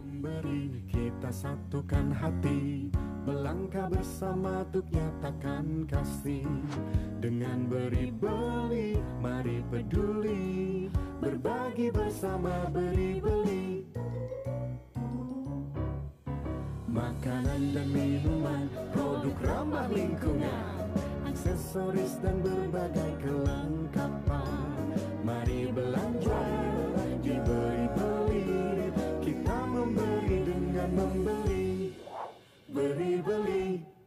memberi, kita satukan hati, melangkah bersama untuk nyatakan kasih. Dengan beri beli, mari peduli, berbagi bersama beri beli. Makanan dan minuman, produk ramah lingkungan, aksesoris dan berbagai kelengkapan. Mari belanja, diberi beli, kita memberi dengan membeli, beri beli.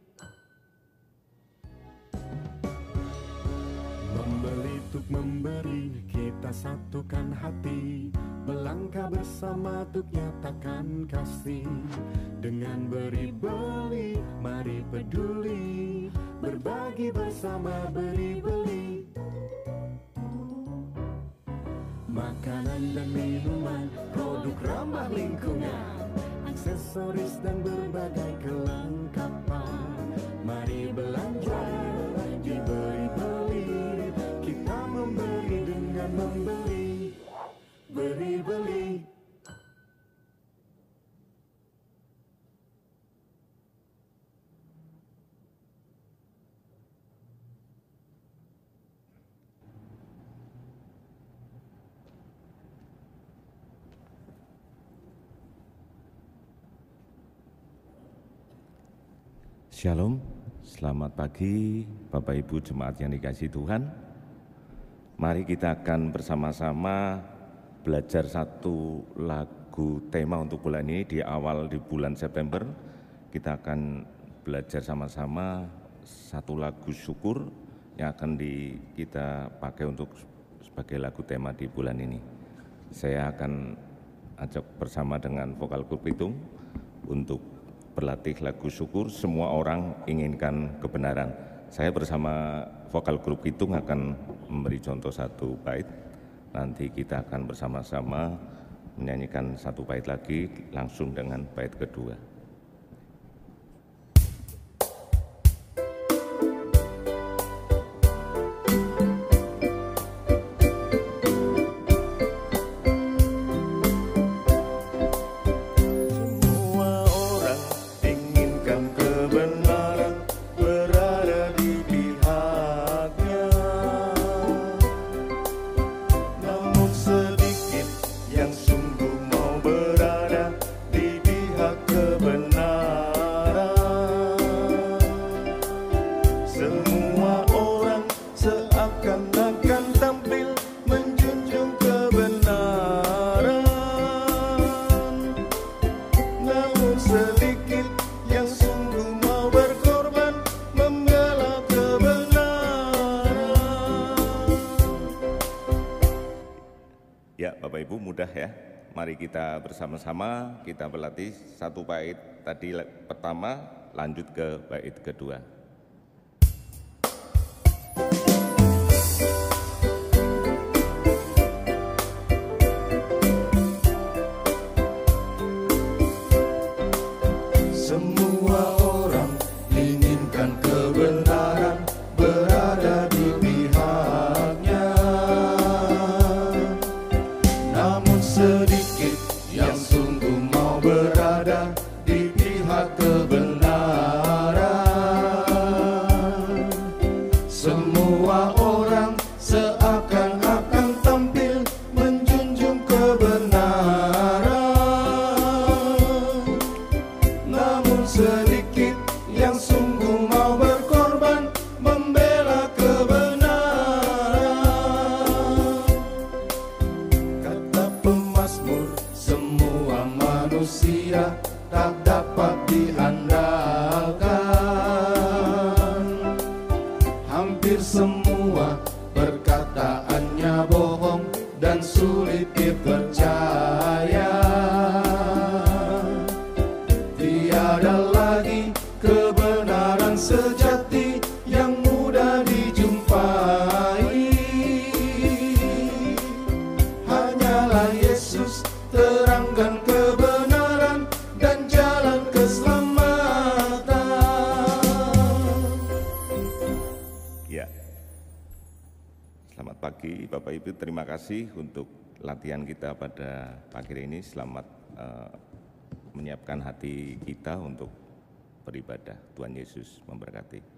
Membeli untuk memberi, kita satukan hati, melangkah bersama untuk nyatakan kasih. Dengan beri beli, mari peduli, berbagi bersama beri beli. Makanan dan minuman, produk ramah lingkungan, aksesoris dan berbagai kelengkapan. Mari belanja, diberi beli, kita memberi dengan membeli, beri beli. Shalom, selamat pagi Bapak Ibu Jemaat yang dikasihi Tuhan. Mari kita akan bersama-sama belajar satu lagu tema untuk bulan ini. Di awal di bulan September kita akan belajar sama-sama satu lagu syukur yang akan kita pakai untuk sebagai lagu tema di bulan ini. Saya akan ajak bersama dengan vokal grup Pitung untuk berlatih lagu syukur. Semua orang inginkan kebenaran. Saya bersama vokal grup Pitung akan memberi contoh satu bait. Nanti kita akan bersama-sama menyanyikan satu bait lagi langsung dengan bait kedua. Mari kita bersama-sama kita berlatih satu bait tadi pertama, lanjut ke bait kedua. Bapak Ibu, terima kasih untuk latihan kita pada pagi ini. Selamat menyiapkan hati kita untuk beribadah. Tuhan Yesus memberkati.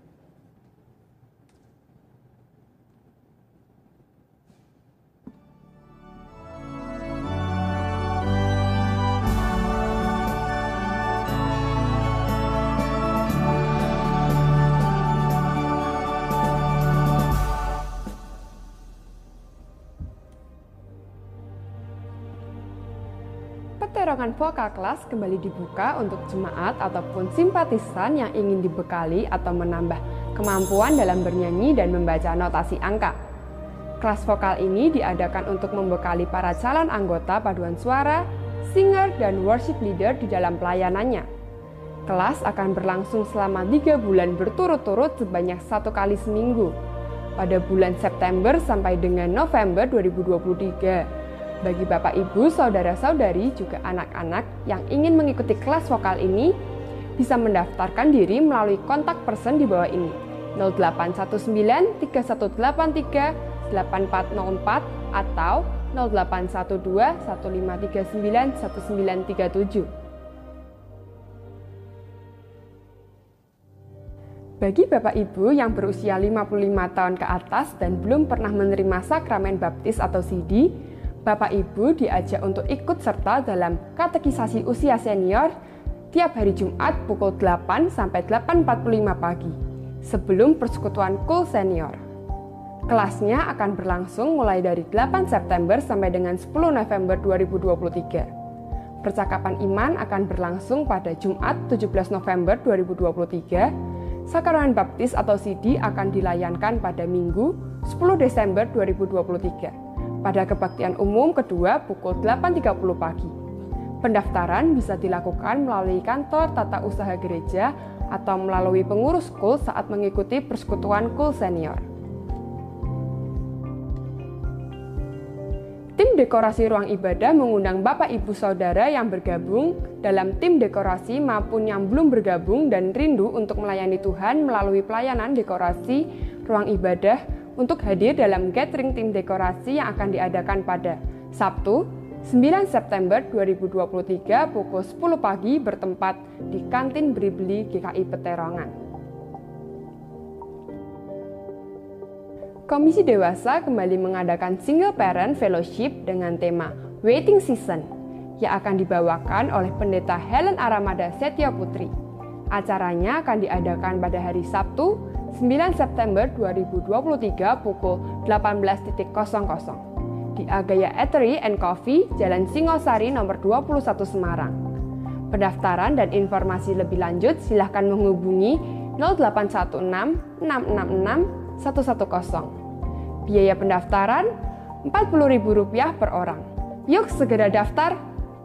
Peterongan vokal kelas kembali dibuka untuk jemaat ataupun simpatisan yang ingin dibekali atau menambah kemampuan dalam bernyanyi dan membaca notasi angka. Kelas vokal ini diadakan untuk membekali para calon anggota paduan suara, singer, dan worship leader di dalam pelayanannya. Kelas akan berlangsung selama 3 bulan berturut-turut sebanyak 1 kali seminggu, pada bulan September sampai dengan November 2023. Bagi Bapak, Ibu, Saudara-saudari, juga anak-anak yang ingin mengikuti kelas vokal ini, bisa mendaftarkan diri melalui kontak person di bawah ini, 0819 3183 8404 atau 0812 1539 1937. Bagi Bapak Ibu yang berusia 55 tahun ke atas dan belum pernah menerima sakramen baptis atau CD, Bapak Ibu diajak untuk ikut serta dalam katekisasi usia senior tiap hari Jumat pukul 8 sampai 8.45 pagi sebelum persekutuan Kul Senior. Kelasnya akan berlangsung mulai dari 8 September sampai dengan 10 November 2023. Percakapan iman akan berlangsung pada Jumat 17 November 2023. Sakramen baptis atau CD akan dilayankan pada Minggu 10 Desember 2023. Pada kebaktian umum kedua pukul 8.30 pagi. Pendaftaran bisa dilakukan melalui kantor tata usaha gereja atau melalui pengurus KUL saat mengikuti persekutuan KUL Senior. Tim dekorasi ruang ibadah mengundang Bapak Ibu Saudara yang bergabung dalam tim dekorasi maupun yang belum bergabung dan rindu untuk melayani Tuhan melalui pelayanan dekorasi ruang ibadah untuk hadir dalam gathering tim dekorasi yang akan diadakan pada Sabtu 9 September 2023 pukul 10 pagi bertempat di Kantin Bribli GKI Peterongan. Komisi Dewasa kembali mengadakan Single Parent Fellowship dengan tema Waiting Season yang akan dibawakan oleh Pendeta Helen Aramada Setio Putri. Acaranya akan diadakan pada hari Sabtu 9 September 2023 pukul 18.00 di Agaya Eatery and Coffee, Jalan Singosari nomor 21 Semarang. Pendaftaran dan informasi lebih lanjut silahkan menghubungi 0816 666 110. Biaya pendaftaran Rp40.000 per orang. Yuk segera daftar!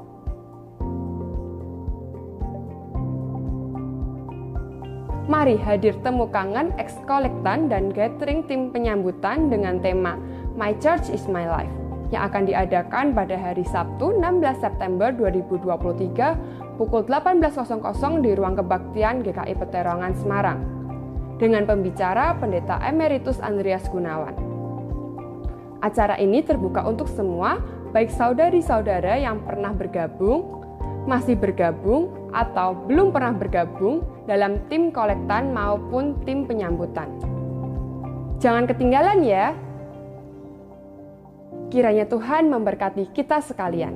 Mari hadir temu kangen eks-kolektan dan gathering tim penyambutan dengan tema My Church is My Life yang akan diadakan pada hari Sabtu 16 September 2023 pukul 18.00 di Ruang Kebaktian GKI Peterongan Semarang dengan pembicara Pendeta Emeritus Andreas Gunawan. Acara ini terbuka untuk semua, baik saudari-saudara yang pernah bergabung, masih bergabung, atau belum pernah bergabung dalam tim kolektan maupun tim penyambutan. Jangan ketinggalan ya. Kiranya Tuhan memberkati kita sekalian.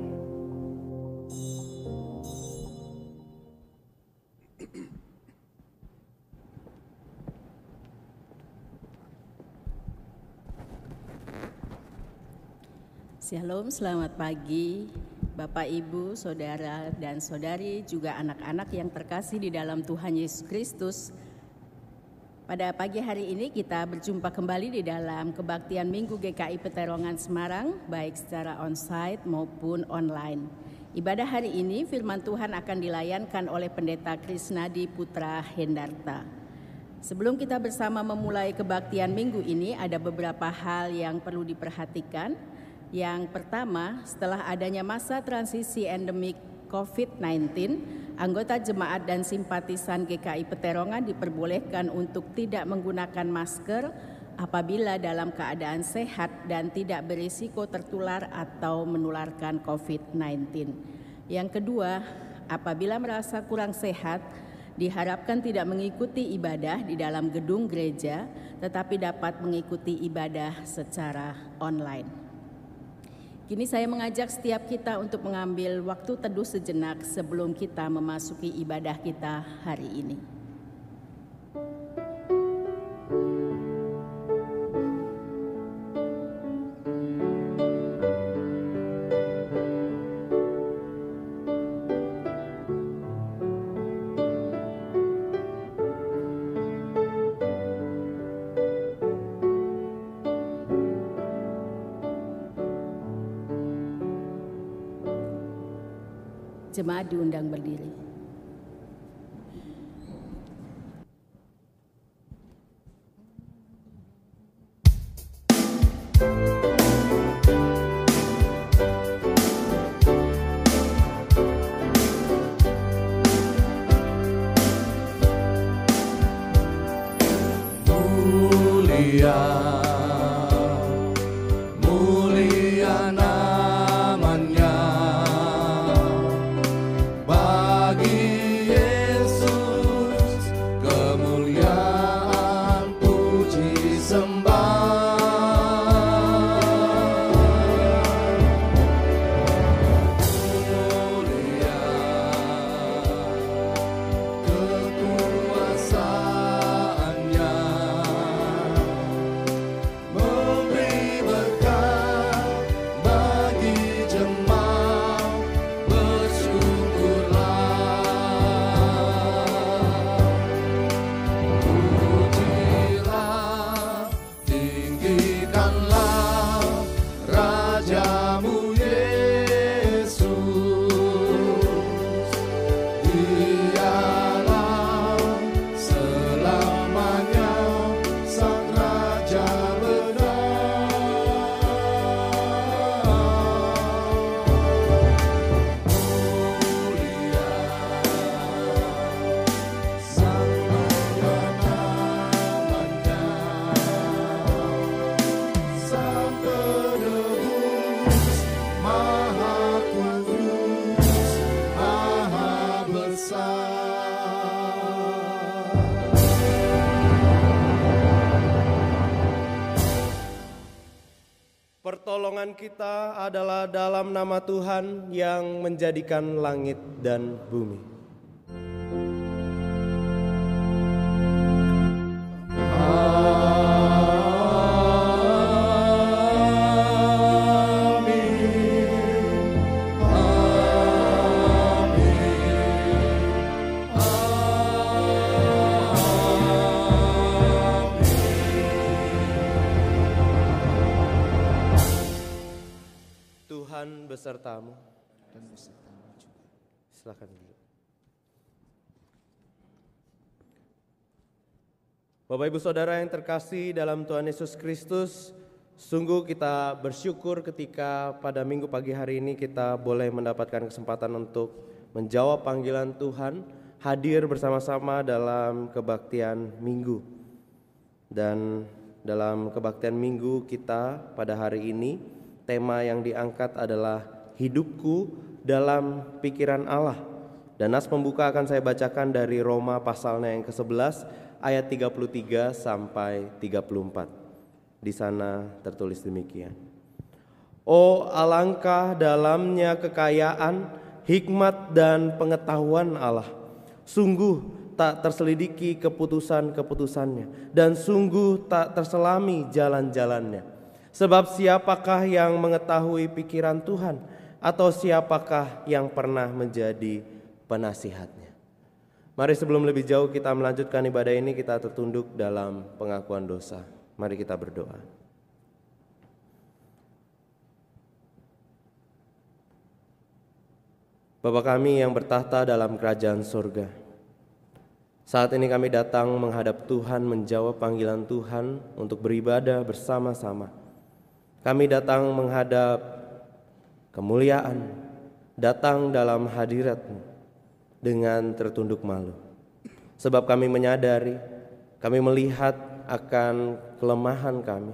Shalom, selamat pagi. Bapak, Ibu, Saudara, dan Saudari, juga anak-anak yang terkasih di dalam Tuhan Yesus Kristus. Pada pagi hari ini kita berjumpa kembali di dalam kebaktian Minggu GKI Peterongan Semarang, baik secara onsite maupun online. Ibadah hari ini firman Tuhan akan dilayankan oleh Pendeta Krisnadi Putra Hendarta. Sebelum kita bersama memulai kebaktian minggu ini, ada beberapa hal yang perlu diperhatikan. Yang pertama, setelah adanya masa transisi endemik COVID-19, anggota jemaat dan simpatisan GKI Peterongan diperbolehkan untuk tidak menggunakan masker apabila dalam keadaan sehat dan tidak berisiko tertular atau menularkan COVID-19. Yang kedua, apabila merasa kurang sehat, diharapkan tidak mengikuti ibadah di dalam gedung gereja, tetapi dapat mengikuti ibadah secara online. Kini saya mengajak setiap kita untuk mengambil waktu teduh sejenak sebelum kita memasuki ibadah kita hari ini. Jemaat diundang berdiri. Mulia namanya, bagi Yesus kemuliaan puji sembah. Mulia kekuasaannya, memberi berkat bagi jemaat, bersyukurlah. Pujilah, tinggikanlah Rajamu Yesus. Dialah selamanya Sang Raja benar. Mulia Sang Raja namanya, Sang Penebus, Maha Kudus, Maha Besar. Pertolongan kita adalah dalam nama Tuhan yang menjadikan langit dan bumi. Tuhan besertamu. Silakan dulu. Bapak Ibu Saudara yang terkasih dalam Tuhan Yesus Kristus, sungguh kita bersyukur ketika pada minggu pagi hari ini kita boleh mendapatkan kesempatan untuk menjawab panggilan Tuhan, hadir bersama-sama dalam kebaktian minggu. Dan dalam kebaktian minggu kita pada hari ini, tema yang diangkat adalah hidupku dalam pikiran Allah. Dan nas pembuka akan saya bacakan dari Roma pasalnya yang ke-11 ayat 33 sampai 34. Di sana tertulis demikian. Oh, alangkah dalamnya kekayaan, hikmat dan pengetahuan Allah. Sungguh tak terselidiki keputusan-keputusannya, dan sungguh tak terselami jalan-jalannya. Sebab siapakah yang mengetahui pikiran Tuhan, atau siapakah yang pernah menjadi penasihatnya? Mari sebelum lebih jauh kita melanjutkan ibadah ini, kita tertunduk dalam pengakuan dosa. Mari kita berdoa. Bapa kami yang bertahta dalam kerajaan surga, saat ini kami datang menghadap Tuhan, menjawab panggilan Tuhan untuk beribadah bersama-sama. Kami datang menghadap kemuliaan, datang dalam hadirat-Mu dengan tertunduk malu. Sebab kami menyadari, kami melihat akan kelemahan kami,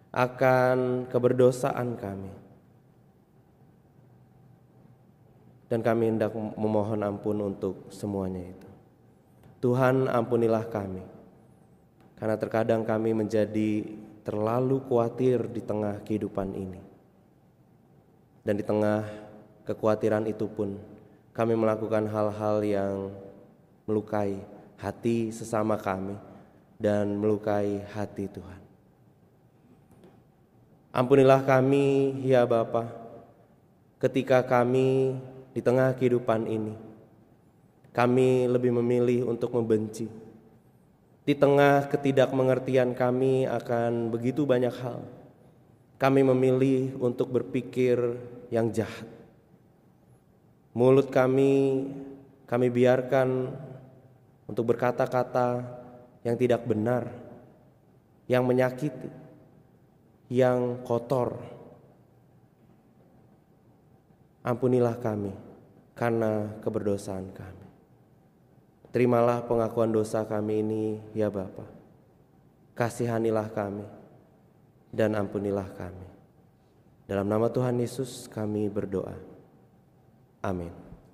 akan keberdosaan kami. dan kami hendak memohon ampun untuk semuanya itu. Tuhan, ampunilah kami, karena terkadang kami menjadi terlalu khawatir di tengah kehidupan ini. Dan di tengah kekhawatiran itu pun kami melakukan hal-hal yang melukai hati sesama kami dan melukai hati Tuhan. Ampunilah kami ya Bapa, ketika kami di tengah kehidupan ini kami lebih memilih untuk membenci. Di tengah ketidakmengertian kami akan begitu banyak hal, kami memilih untuk berpikir yang jahat. Mulut kami biarkan untuk berkata-kata yang tidak benar, yang menyakiti, yang kotor. Ampunilah kami karena keberdosaan kami. Terimalah pengakuan dosa kami ini ya Bapa. Kasihanilah kami dan ampunilah kami. Dalam nama Tuhan Yesus kami berdoa. Amin.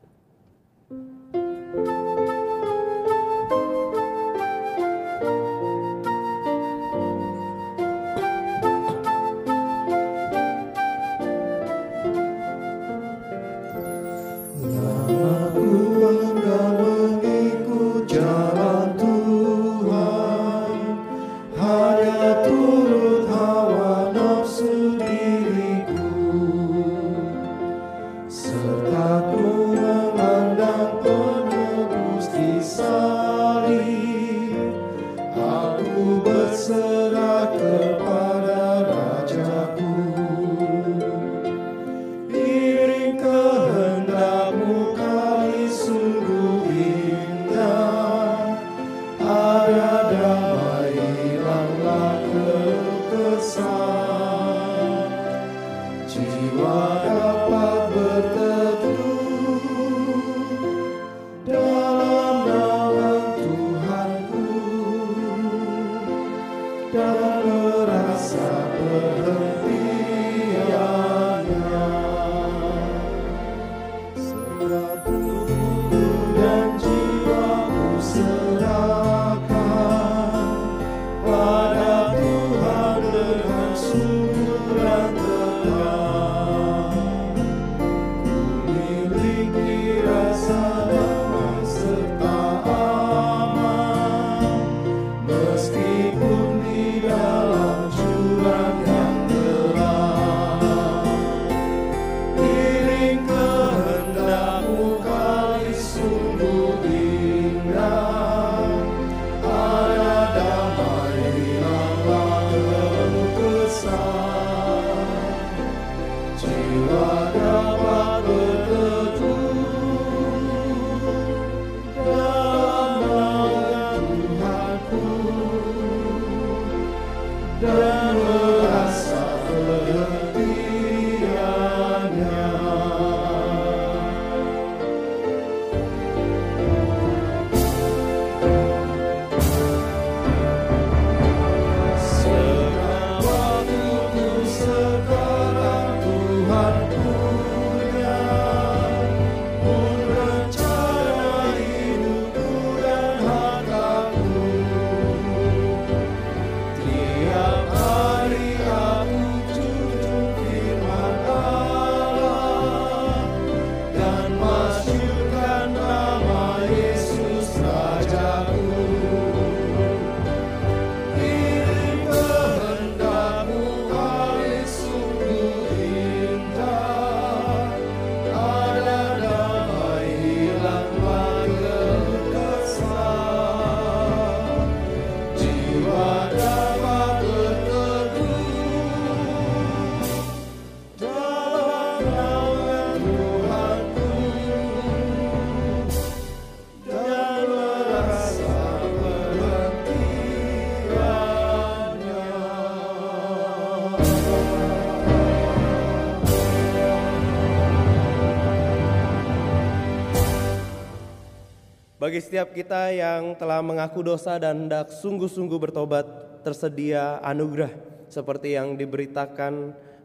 Bagi setiap kita yang telah mengaku dosa dan hendak sungguh-sungguh bertobat, tersedia anugerah seperti yang diberitakan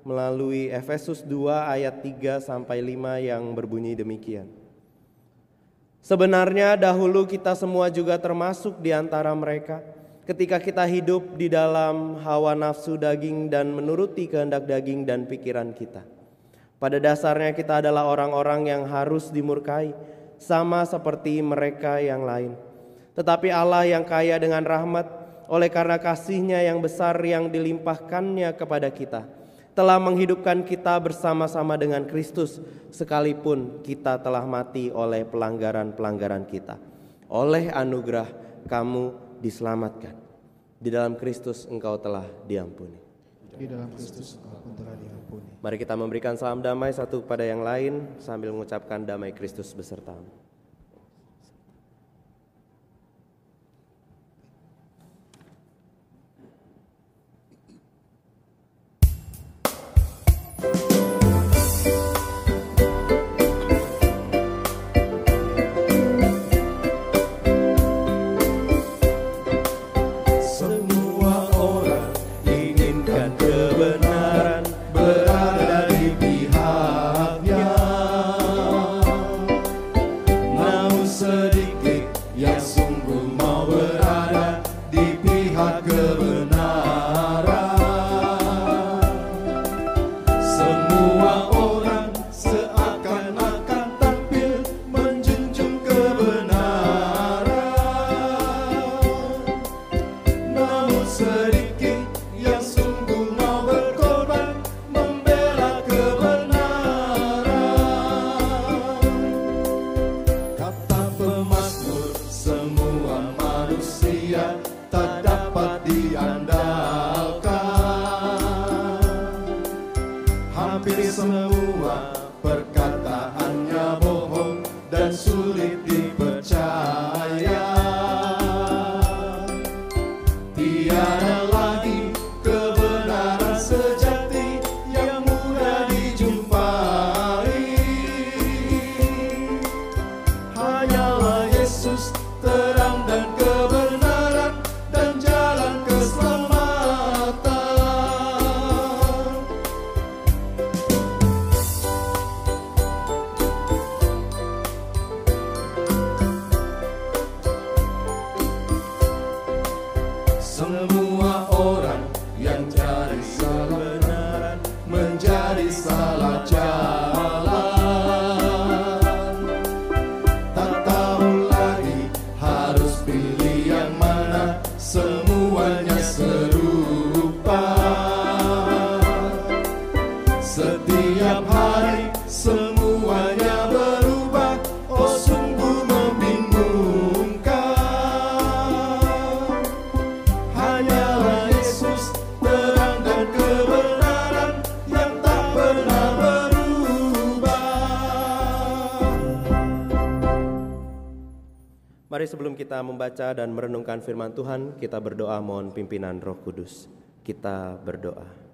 melalui Efesus 2 ayat 3 sampai 5 yang berbunyi demikian. Sebenarnya dahulu kita semua juga termasuk di antara mereka ketika kita hidup di dalam hawa nafsu daging dan menuruti kehendak daging dan pikiran kita. Pada dasarnya kita adalah orang-orang yang harus dimurkai, sama seperti mereka yang lain. Tetapi Allah yang kaya dengan rahmat, oleh karena kasih-Nya yang besar yang dilimpahkannya kepada kita, telah menghidupkan kita bersama-sama dengan Kristus, sekalipun kita telah mati oleh pelanggaran-pelanggaran kita. Oleh anugerah kamu diselamatkan. Di dalam Kristus engkau telah diampuni. Di dalam Kristus engkau pun telah diampuni. Mari kita memberikan salam damai satu kepada yang lain sambil mengucapkan damai Kristus besertamu. Semua orang inginkan kebenaran berada di pihaknya, namun sedikit yang sungguh mau berada di pihak kebenaran. Semua orang seakan-akan tampil menjunjung kebenaran, namun sedikit yang sungguh mau berkorban membela kebenaran. Kata pemazmur, semua manusia tak dapat diandalkan. Hampir semua perkataannya bohong dan sulit dipercaya. Tiada lagi kebenaran sejati yang mudah dijumpai. Hanyalah Yesus terang dan kebenaran dan jalan keselamatan. Semua orang yang cari kebenaran menjadi salah jalan. Tak tahu lagi harus pilih yang mana, semuanya serupa. Setiap hari semuanya berubah, oh sungguh membingungkan. Hanyalah Yesus terang dan kebenaran yang tak pernah berubah. Mari sebelum kita membaca dan merenungkan firman Tuhan, kita berdoa mohon pimpinan Roh Kudus. Kita berdoa.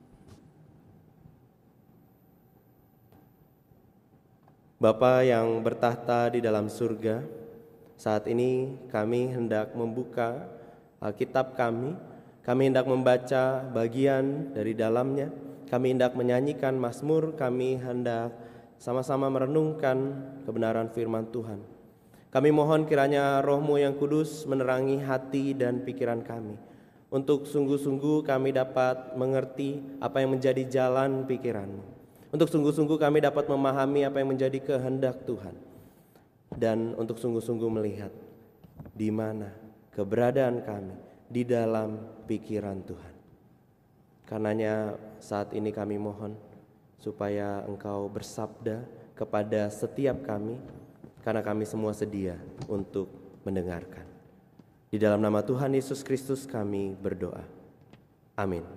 Bapa yang bertahta di dalam surga, saat ini kami hendak membuka Alkitab kami hendak membaca bagian dari dalamnya, kami hendak menyanyikan mazmur, kami hendak sama-sama merenungkan kebenaran firman Tuhan. Kami mohon kiranya Roh-Mu yang kudus menerangi hati dan pikiran kami, untuk sungguh-sungguh kami dapat mengerti apa yang menjadi jalan pikiran-Mu. Untuk sungguh-sungguh kami dapat memahami apa yang menjadi kehendak Tuhan. Dan untuk sungguh-sungguh melihat di mana keberadaan kami di dalam pikiran Tuhan. Karenanya saat ini kami mohon supaya Engkau bersabda kepada setiap kami, karena kami semua sedia untuk mendengarkan. Di dalam nama Tuhan Yesus Kristus kami berdoa. Amin.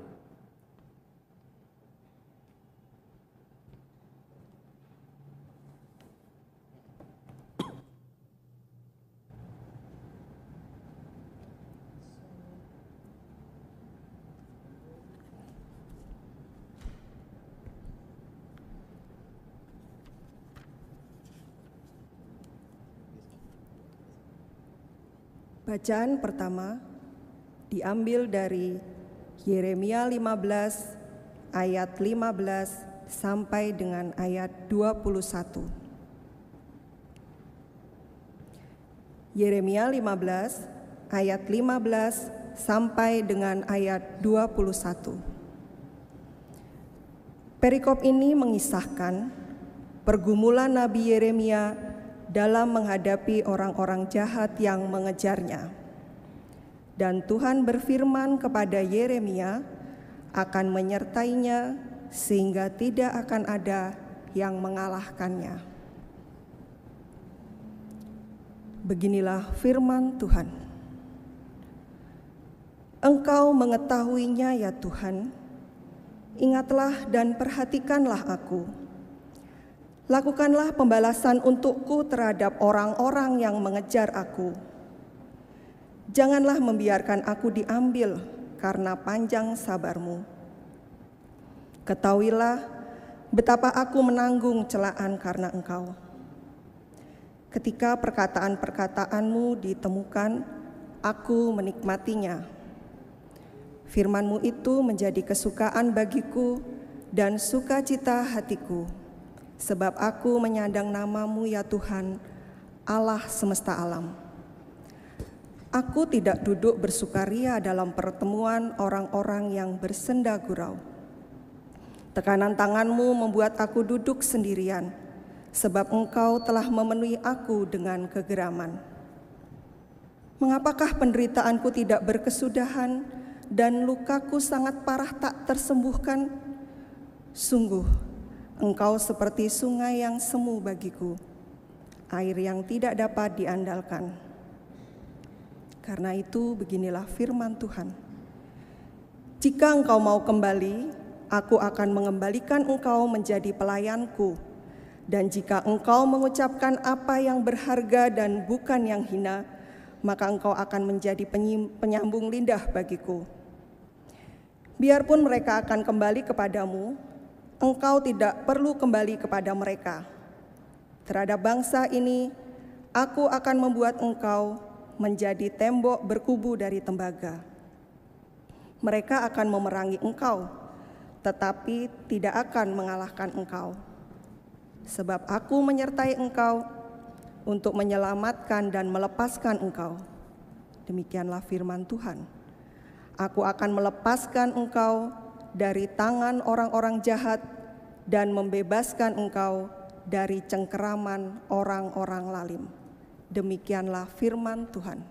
Bacaan pertama diambil dari Yeremia 15 ayat 15 sampai dengan ayat 21. Yeremia 15 ayat 15 sampai dengan ayat 21. Perikop ini mengisahkan pergumulan Nabi Yeremia dalam menghadapi orang-orang jahat yang mengejarnya. Dan Tuhan berfirman kepada Yeremia akan menyertainya sehingga tidak akan ada yang mengalahkannya. Beginilah firman Tuhan. Engkau mengetahuinya ya Tuhan, ingatlah dan perhatikanlah aku. Lakukanlah pembalasan untukku terhadap orang-orang yang mengejar aku. Janganlah membiarkan aku diambil karena panjang sabar-Mu. Ketahuilah betapa aku menanggung celaan karena Engkau. Ketika perkataan-perkataan-Mu ditemukan, aku menikmatinya. Firman-Mu itu menjadi kesukaan bagiku dan sukacita hatiku, sebab aku menyandang nama-Mu ya Tuhan, Allah semesta alam. Aku tidak duduk bersukaria dalam pertemuan orang-orang yang bersenda gurau. Tekanan tangan-Mu membuat aku duduk sendirian, sebab Engkau telah memenuhi aku dengan kegeraman. Mengapakah penderitaanku tidak berkesudahan dan lukaku sangat parah tak tersembuhkan? Sungguh, Engkau seperti sungai yang semu bagiku, air yang tidak dapat diandalkan. Karena itu beginilah firman Tuhan. Jika Engkau mau kembali, aku akan mengembalikan Engkau menjadi pelayanku. Dan jika Engkau mengucapkan apa yang berharga dan bukan yang hina, maka Engkau akan menjadi penyambung lidah bagiku. Biarpun mereka akan kembali kepadamu, Engkau tidak perlu kembali kepada mereka. Terhadap bangsa ini, aku akan membuat Engkau menjadi tembok berkubu dari tembaga. Mereka akan memerangi Engkau, tetapi tidak akan mengalahkan Engkau. Sebab aku menyertai Engkau untuk menyelamatkan dan melepaskan Engkau. Demikianlah firman Tuhan. Aku akan melepaskan Engkau dari tangan orang-orang jahat dan membebaskan Engkau dari cengkeraman orang-orang lalim. Demikianlah firman Tuhan.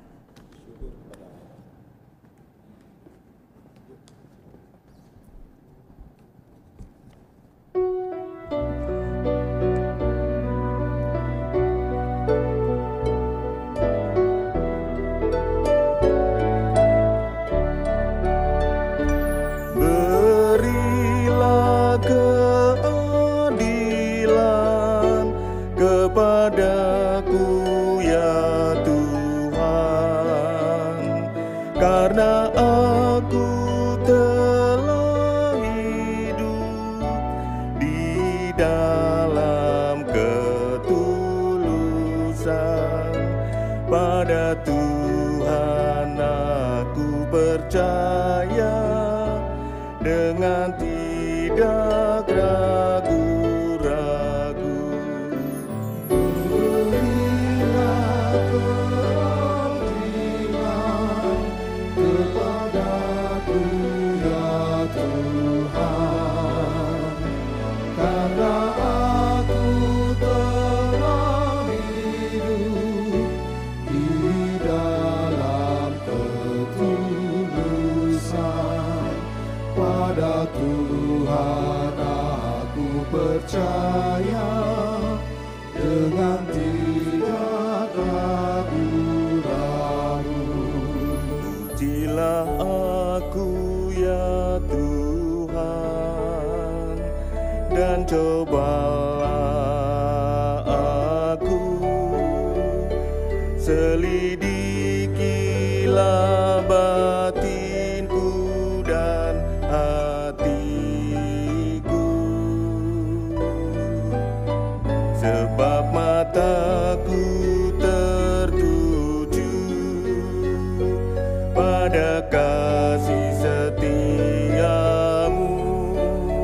Pada kasih setiamu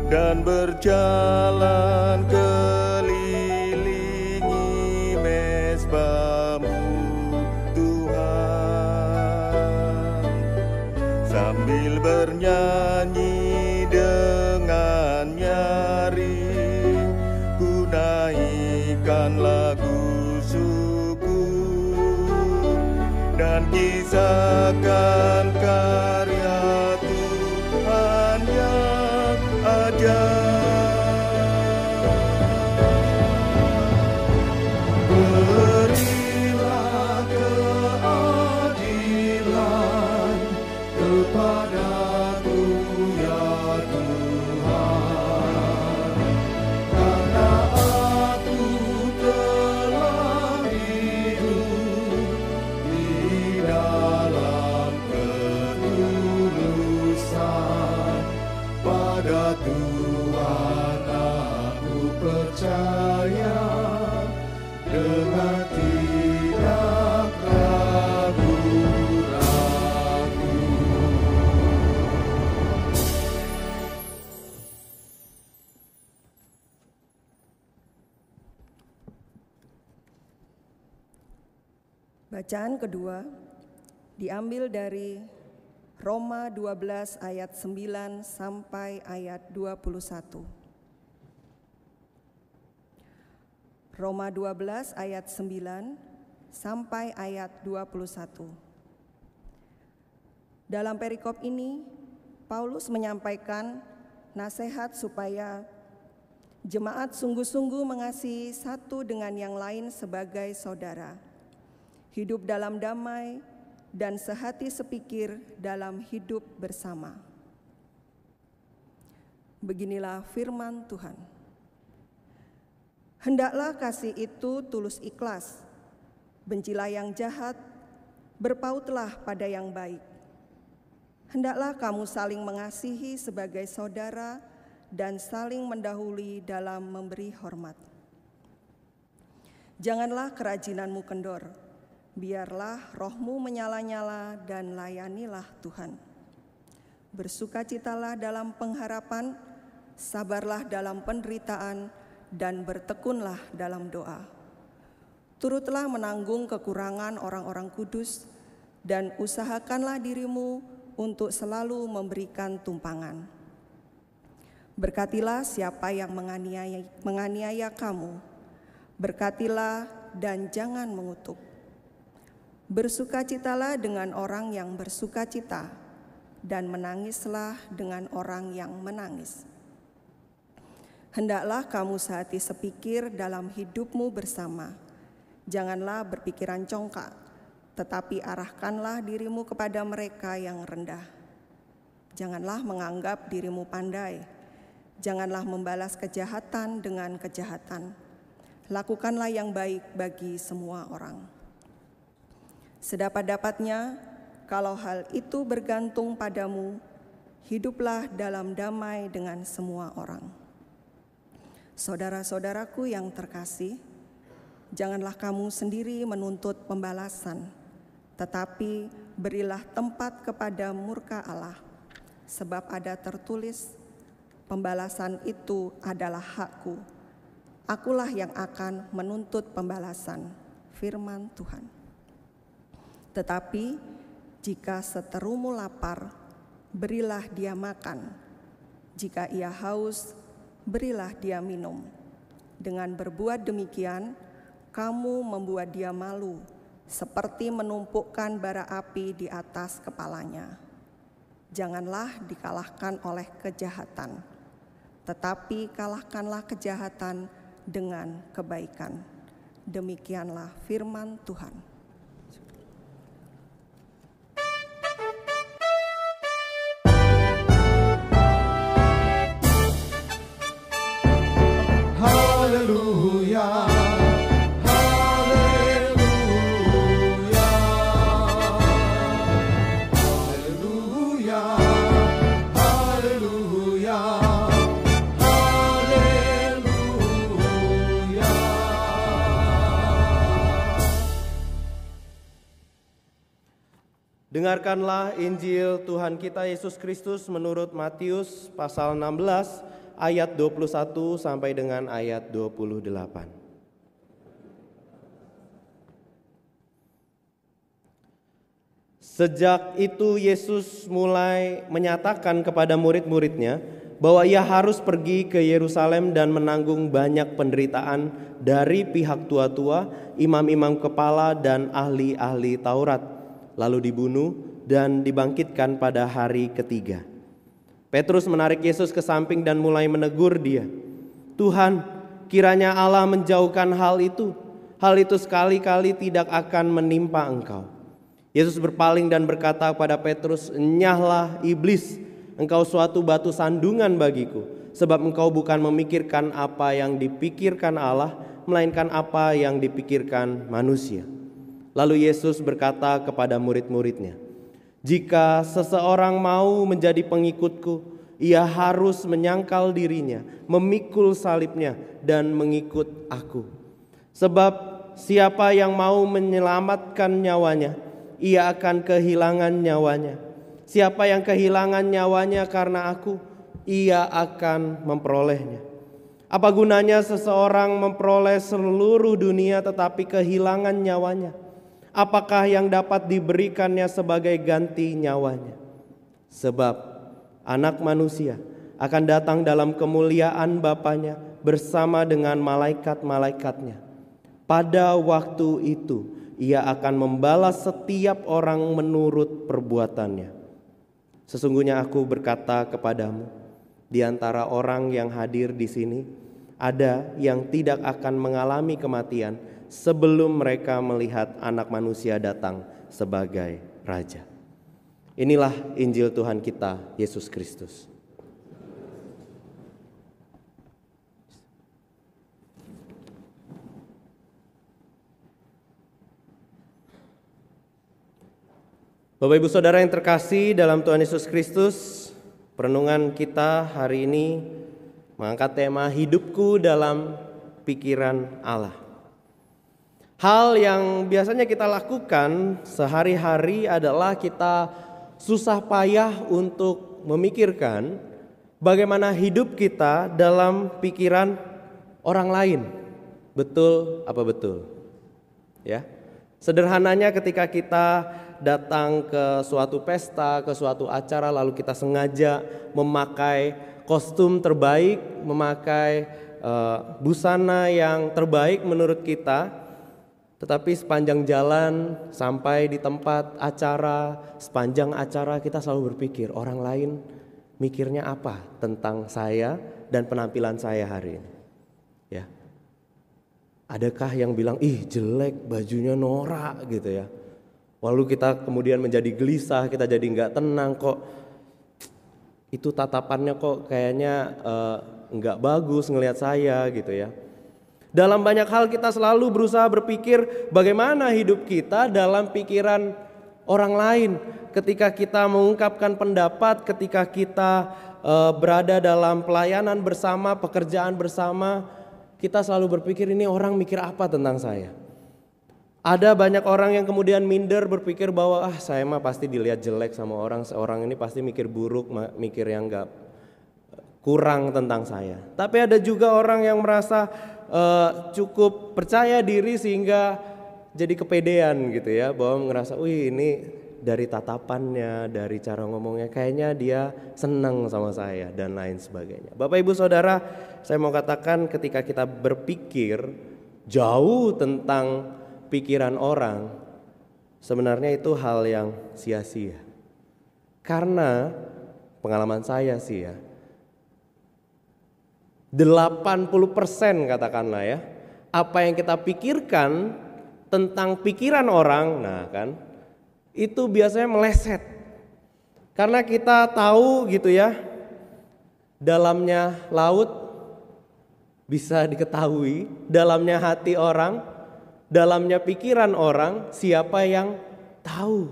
dan berjalan kelilingi mezbah-Mu Tuhan, sambil bernyanyi dengan nyaring, ku naikkan lagu syukur dan kisahkan karya Tuhan yang ajaib. Berilah keadilan kepadaku ya Tuhan, karena aku telah hidup di dalam ketulusan. Pada Tuhan aku percaya dengan tidak ragu-ragu. Bacaan kedua diambil dari Roma 12 ayat 9 sampai ayat 21. Roma 12 ayat 9 sampai ayat 21. Dalam perikop ini, Paulus menyampaikan nasihat supaya jemaat sungguh-sungguh mengasihi satu dengan yang lain sebagai saudara, hidup dalam damai, dan sehati sepikir dalam hidup bersama. Beginilah firman Tuhan. Hendaklah kasih itu tulus ikhlas, bencilah yang jahat, berpautlah pada yang baik. Hendaklah kamu saling mengasihi sebagai saudara dan saling mendahului dalam memberi hormat. Janganlah kerajinanmu kendor, biarlah rohmu menyala-nyala dan layanilah Tuhan. Bersukacitalah dalam pengharapan, sabarlah dalam penderitaan, dan bertekunlah dalam doa. Turutlah menanggung kekurangan orang-orang kudus, dan usahakanlah dirimu untuk selalu memberikan tumpangan. Berkatilah siapa yang menganiaya kamu, berkatilah dan jangan mengutuk. Bersukacitalah dengan orang yang bersukacita, dan menangislah dengan orang yang menangis. Hendaklah kamu sehati sepikir dalam hidupmu bersama. Janganlah berpikiran congkak, tetapi arahkanlah dirimu kepada mereka yang rendah. Janganlah menganggap dirimu pandai. Janganlah membalas kejahatan dengan kejahatan. Lakukanlah yang baik bagi semua orang. Sedapat-dapatnya, kalau hal itu bergantung padamu, hiduplah dalam damai dengan semua orang. Saudara-saudaraku yang terkasih, janganlah kamu sendiri menuntut pembalasan, tetapi berilah tempat kepada murka Allah, sebab ada tertulis, pembalasan itu adalah hakku, akulah yang akan menuntut pembalasan, firman Tuhan. Tetapi jika seterumu lapar, berilah dia makan. Jika ia haus, berilah dia minum. Dengan berbuat demikian, kamu membuat dia malu, seperti menumpukkan bara api di atas kepalanya. Janganlah dikalahkan oleh kejahatan, tetapi kalahkanlah kejahatan dengan kebaikan. Demikianlah firman Tuhan. Haleluya, haleluya, haleluya, haleluya, haleluya. Dengarkanlah Injil Tuhan kita Yesus Kristus menurut Matius pasal 16 ayat 21 sampai dengan ayat 28. Sejak itu Yesus mulai menyatakan kepada murid-muridnya bahwa ia harus pergi ke Yerusalem dan menanggung banyak penderitaan dari pihak tua-tua, imam-imam kepala dan ahli-ahli Taurat, lalu dibunuh dan dibangkitkan pada hari ketiga. Petrus menarik Yesus ke samping dan mulai menegur dia. "Tuhan, kiranya Allah menjauhkan hal itu. Hal itu sekali-kali tidak akan menimpa engkau." Yesus berpaling dan berkata kepada Petrus, "Enyahlah iblis, engkau suatu batu sandungan bagiku, sebab engkau bukan memikirkan apa yang dipikirkan Allah, melainkan apa yang dipikirkan manusia." Lalu Yesus berkata kepada murid-muridnya, "Jika seseorang mau menjadi pengikutku, ia harus menyangkal dirinya, memikul salibnya dan mengikut aku. Sebab siapa yang mau menyelamatkan nyawanya, ia akan kehilangan nyawanya. Siapa yang kehilangan nyawanya karena aku, ia akan memperolehnya. Apa gunanya seseorang memperoleh seluruh dunia tetapi kehilangan nyawanya? Apakah yang dapat diberikannya sebagai ganti nyawanya? Sebab Anak Manusia akan datang dalam kemuliaan Bapanya bersama dengan malaikat-malaikatnya. Pada waktu itu ia akan membalas setiap orang menurut perbuatannya. Sesungguhnya aku berkata kepadamu, di antara orang yang hadir di sini, ada yang tidak akan mengalami kematian sebelum mereka melihat Anak Manusia datang sebagai Raja." Inilah Injil Tuhan kita, Yesus Kristus. Bapak Ibu Saudara yang terkasih dalam Tuhan Yesus Kristus, perenungan kita hari ini mengangkat tema hidupku dalam pikiran Allah. Hal yang biasanya kita lakukan sehari-hari adalah kita susah payah untuk memikirkan bagaimana hidup kita dalam pikiran orang lain. Betul apa betul? Ya. Sederhananya ketika kita datang ke suatu pesta, ke suatu acara, lalu kita sengaja memakai kostum terbaik, memakai busana yang terbaik menurut kita, tetapi sepanjang jalan sampai di tempat acara, sepanjang acara kita selalu berpikir orang lain mikirnya apa tentang saya dan penampilan saya hari ini. Ya. Adakah yang bilang, "Ih, jelek, bajunya norak," gitu ya. Lalu kita kemudian menjadi gelisah, kita jadi nggak tenang, kok itu tatapannya kok kayaknya nggak bagus ngelihat saya gitu ya. Dalam banyak hal kita selalu berusaha berpikir bagaimana hidup kita dalam pikiran orang lain. Ketika kita mengungkapkan pendapat, ketika kita berada dalam pelayanan bersama, pekerjaan bersama, kita selalu berpikir ini orang mikir apa tentang saya. Ada banyak orang yang kemudian minder berpikir bahwa saya mah pasti dilihat jelek sama orang, seorang ini pasti mikir buruk, mikir yang enggak kurang tentang saya. Tapi ada juga orang yang merasa cukup percaya diri sehingga jadi kepedean gitu ya, bahwa ngerasa, "Wih, ini dari tatapannya, dari cara ngomongnya kayaknya dia senang sama saya," dan lain sebagainya. Bapak Ibu Saudara, saya mau katakan ketika kita berpikir jauh tentang pikiran orang, sebenarnya itu hal yang sia-sia. Karena pengalaman saya sih ya, 80% katakanlah ya, apa yang kita pikirkan tentang pikiran orang, nah kan, itu biasanya meleset. Karena kita tahu gitu ya, dalamnya laut bisa diketahui, dalamnya hati orang, dalamnya pikiran orang, siapa yang tahu.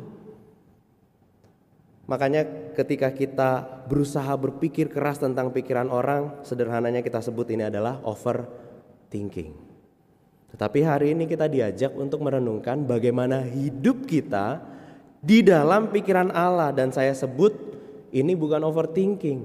Makanya ketika kita berusaha berpikir keras tentang pikiran orang, sederhananya kita sebut ini adalah overthinking. Tetapi hari ini kita diajak untuk merenungkan bagaimana hidup kita di dalam pikiran Allah. Dan saya sebut ini bukan overthinking,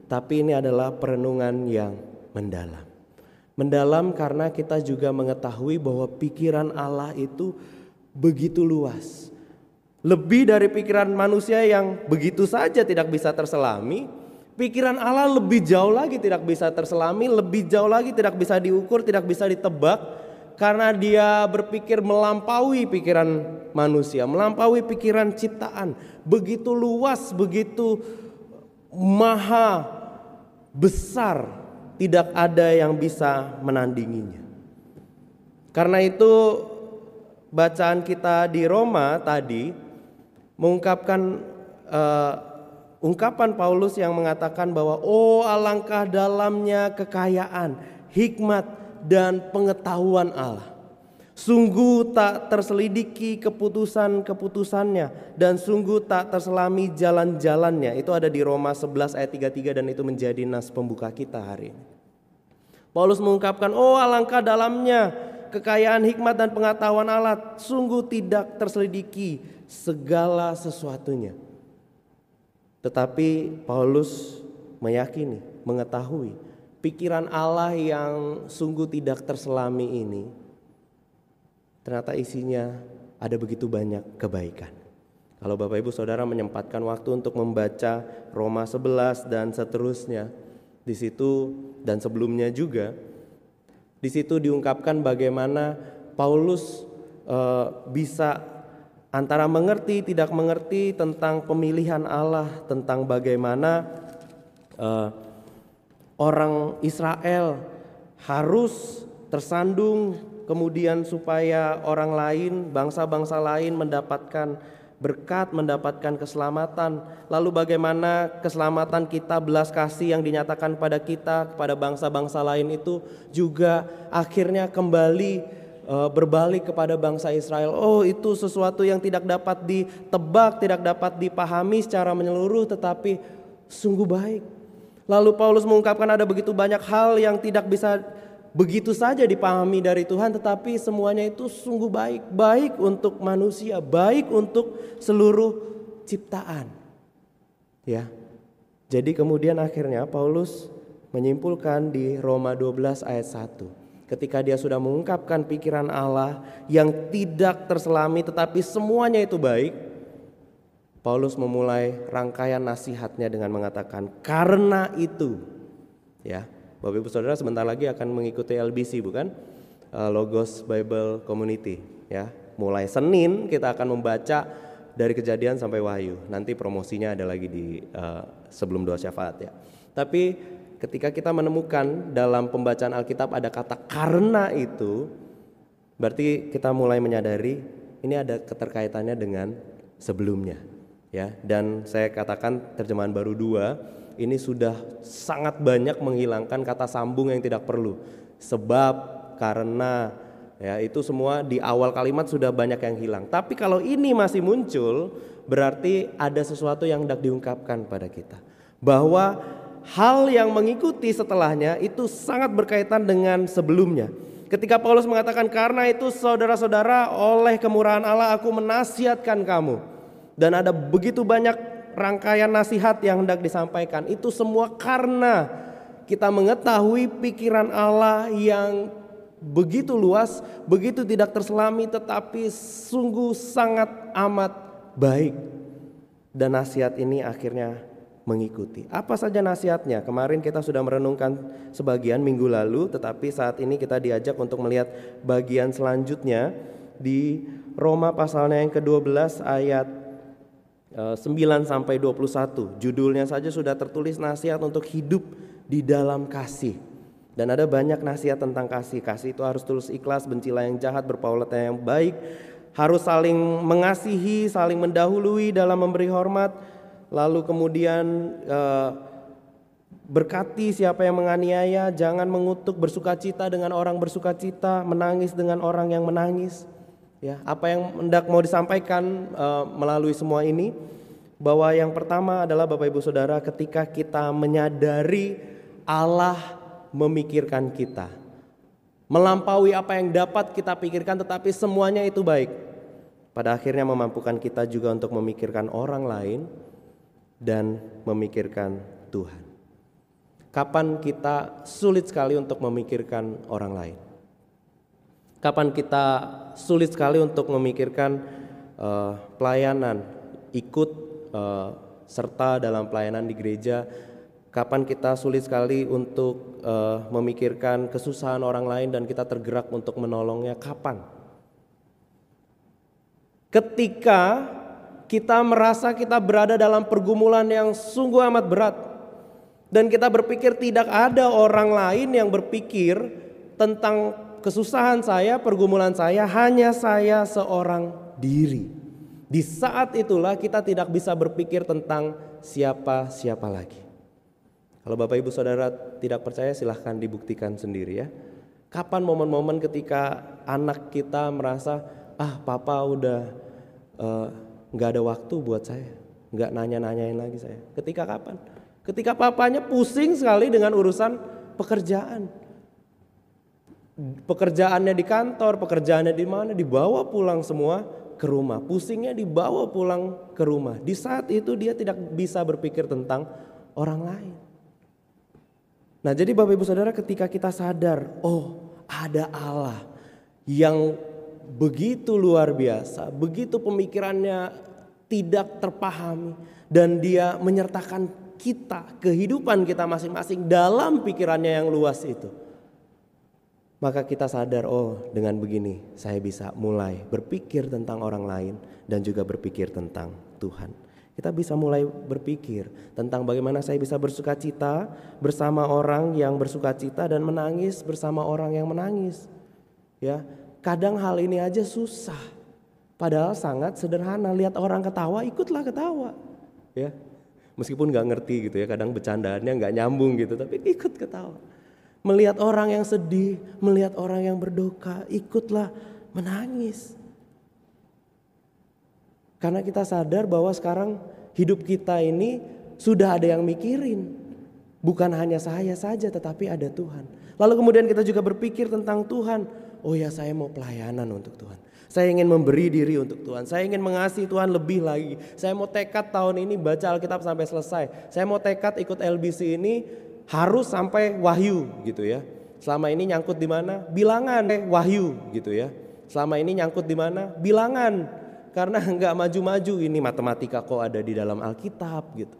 tapi ini adalah perenungan yang mendalam. Mendalam karena kita juga mengetahui bahwa pikiran Allah itu begitu luas. Lebih dari pikiran manusia yang begitu saja tidak bisa terselami, pikiran Allah lebih jauh lagi tidak bisa terselami, lebih jauh lagi tidak bisa diukur, tidak bisa ditebak. Karena dia berpikir melampaui pikiran manusia, melampaui pikiran ciptaan. Begitu luas, begitu maha besar, tidak ada yang bisa menandinginya. Karena itu bacaan kita di Roma tadi mengungkapkan ungkapan Paulus yang mengatakan bahwa oh alangkah dalamnya kekayaan, hikmat dan pengetahuan Allah. Sungguh tak terselidiki keputusan-keputusannya dan sungguh tak terselami jalan-jalannya. Itu ada di Roma 11 ayat 33 dan itu menjadi nas pembuka kita hari ini. Paulus mengungkapkan, oh alangkah dalamnya kekayaan hikmat dan pengetahuan Allah, sungguh tidak terselidiki segala sesuatunya. Tetapi Paulus meyakini, mengetahui pikiran Allah yang sungguh tidak terselami ini ternyata isinya ada begitu banyak kebaikan. Kalau Bapak Ibu Saudara menyempatkan waktu untuk membaca Roma 11 dan seterusnya, di situ dan sebelumnya juga, di situ diungkapkan bagaimana Paulus bisa antara mengerti tidak mengerti tentang pemilihan Allah, tentang bagaimana orang Israel harus tersandung kemudian supaya orang lain, bangsa-bangsa lain mendapatkan berkat, mendapatkan keselamatan. Lalu bagaimana keselamatan kita, belas kasih yang dinyatakan pada kita, kepada bangsa-bangsa lain itu juga akhirnya kembali berbalik kepada bangsa Israel. Oh, itu sesuatu yang tidak dapat ditebak, tidak dapat dipahami secara menyeluruh, tetapi sungguh baik. Lalu Paulus mengungkapkan ada begitu banyak hal yang tidak bisa begitu saja dipahami dari Tuhan, tetapi semuanya itu sungguh baik. Baik untuk manusia, baik untuk seluruh ciptaan. Ya. Jadi kemudian akhirnya Paulus menyimpulkan di Roma 12 ayat 1. Ketika dia sudah mengungkapkan pikiran Allah yang tidak terselami tetapi semuanya itu baik, Paulus memulai rangkaian nasihatnya dengan mengatakan, karena itu, ya, Bapak Ibu Saudara sebentar lagi akan mengikuti LBC, bukan? Logos Bible Community, ya. Mulai Senin kita akan membaca dari Kejadian sampai Wahyu. Nanti promosinya ada lagi di sebelum doa syafaat, ya. Tapi ketika kita menemukan dalam pembacaan Alkitab ada kata karena itu, berarti kita mulai menyadari ini ada keterkaitannya dengan sebelumnya, ya. Dan saya katakan terjemahan baru 2 ini sudah sangat banyak menghilangkan kata sambung yang tidak perlu. Sebab, karena, ya itu semua di awal kalimat sudah banyak yang hilang. Tapi kalau ini masih muncul, berarti ada sesuatu yang hendak diungkapkan pada kita. Bahwa hal yang mengikuti setelahnya itu sangat berkaitan dengan sebelumnya. Ketika Paulus mengatakan, karena itu saudara-saudara, oleh kemurahan Allah aku menasihatkan kamu. Dan ada begitu banyak rangkaian nasihat yang hendak disampaikan. Itu semua karena kita mengetahui pikiran Allah yang begitu luas, begitu tidak terselami, tetapi sungguh sangat amat baik. Dan nasihat ini akhirnya mengikuti. Apa saja nasihatnya? Kemarin kita sudah merenungkan sebagian minggu lalu, tetapi saat ini kita diajak untuk melihat bagian selanjutnya di Roma pasalnya yang ke-12 ayat 9 sampai 21. Judulnya saja sudah tertulis nasihat untuk hidup di dalam kasih. Dan ada banyak nasihat tentang kasih. Kasih itu harus tulus ikhlas, bencilah yang jahat, berpaulatlah yang baik, harus saling mengasihi, saling mendahului dalam memberi hormat. Lalu kemudian berkati siapa yang menganiaya, jangan mengutuk, bersukacita dengan orang bersukacita, menangis dengan orang yang menangis. Ya, apa yang hendak mau disampaikan melalui semua ini, bahwa yang pertama adalah Bapak Ibu Saudara, ketika kita menyadari Allah memikirkan kita, melampaui apa yang dapat kita pikirkan, tetapi semuanya itu baik, pada akhirnya memampukan kita juga untuk memikirkan orang lain dan memikirkan Tuhan. Kapan kita sulit sekali untuk memikirkan orang lain? Kapan kita sulit sekali untuk memikirkan pelayanan, ikut serta dalam pelayanan di gereja? Kapan kita sulit sekali untuk memikirkan kesusahan orang lain dan kita tergerak untuk menolongnya? Kapan? Ketika kita merasa kita berada dalam pergumulan yang sungguh amat berat dan kita berpikir tidak ada orang lain yang berpikir tentang kesusahan saya, pergumulan saya, hanya saya seorang diri. Di saat itulah kita tidak bisa berpikir tentang siapa-siapa lagi. Kalau Bapak Ibu Saudara tidak percaya, silahkan dibuktikan sendiri ya. Kapan momen-momen ketika anak kita merasa, papa udah gak ada waktu buat saya, gak nanya-nanyain lagi saya. Ketika kapan? Ketika papanya pusing sekali dengan urusan pekerjaan. Pekerjaannya di kantor, pekerjaannya di mana, dibawa pulang semua ke rumah. Pusingnya dibawa pulang ke rumah. Di saat itu dia tidak bisa berpikir tentang orang lain. Nah, jadi Bapak Ibu Saudara, ketika kita sadar, ada Allah yang begitu luar biasa, begitu pemikirannya tidak terpahami, dan dia menyertakan kita, kehidupan kita masing-masing dalam pikirannya yang luas itu. Maka kita sadar, dengan begini saya bisa mulai berpikir tentang orang lain dan juga berpikir tentang Tuhan. Kita bisa mulai berpikir tentang bagaimana saya bisa bersukacita bersama orang yang bersukacita dan menangis bersama orang yang menangis. Ya, kadang hal ini aja susah. Padahal sangat sederhana. Lihat orang ketawa, ikutlah ketawa. Ya, meskipun nggak ngerti gitu ya, kadang bercandaannya nggak nyambung gitu, tapi ikut ketawa. Melihat orang yang sedih, melihat orang yang berduka, ikutlah menangis. Karena kita sadar bahwa sekarang hidup kita ini sudah ada yang mikirin. Bukan hanya saya saja, tetapi ada Tuhan. Lalu kemudian kita juga berpikir tentang Tuhan. Saya mau pelayanan untuk Tuhan. Saya ingin memberi diri untuk Tuhan. Saya ingin mengasihi Tuhan lebih lagi. Saya mau tekad tahun ini baca Alkitab sampai selesai. Saya mau tekad ikut LBC ini harus sampai Wahyu gitu ya. Selama ini nyangkut di mana? Bilangan Wahyu gitu ya. Selama ini nyangkut di mana? Bilangan. Karena enggak maju-maju, ini matematika kok ada di dalam Alkitab gitu.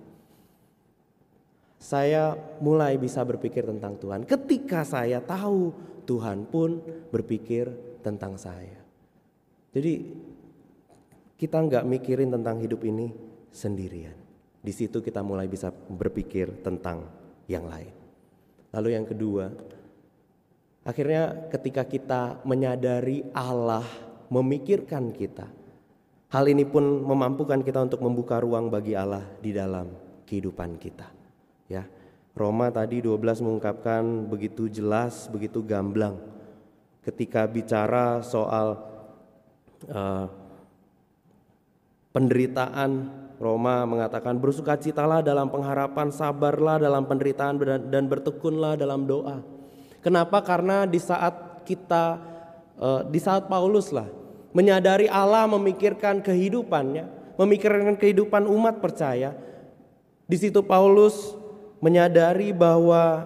Saya mulai bisa berpikir tentang Tuhan. Ketika saya tahu Tuhan pun berpikir tentang saya. Jadi kita enggak mikirin tentang hidup ini sendirian. Di situ kita mulai bisa berpikir tentang yang lain. Lalu yang kedua, akhirnya ketika kita menyadari Allah memikirkan kita, hal ini pun memampukan kita untuk membuka ruang bagi Allah di dalam kehidupan kita. Ya, Roma tadi 12 mengungkapkan begitu jelas, begitu gamblang. Ketika bicara soal penderitaan, Roma mengatakan bersukacitalah dalam pengharapan, sabarlah dalam penderitaan dan bertekunlah dalam doa. Kenapa? Karena di saat Paulus lah menyadari Allah memikirkan kehidupannya, memikirkan kehidupan umat percaya. Di situ Paulus menyadari bahwa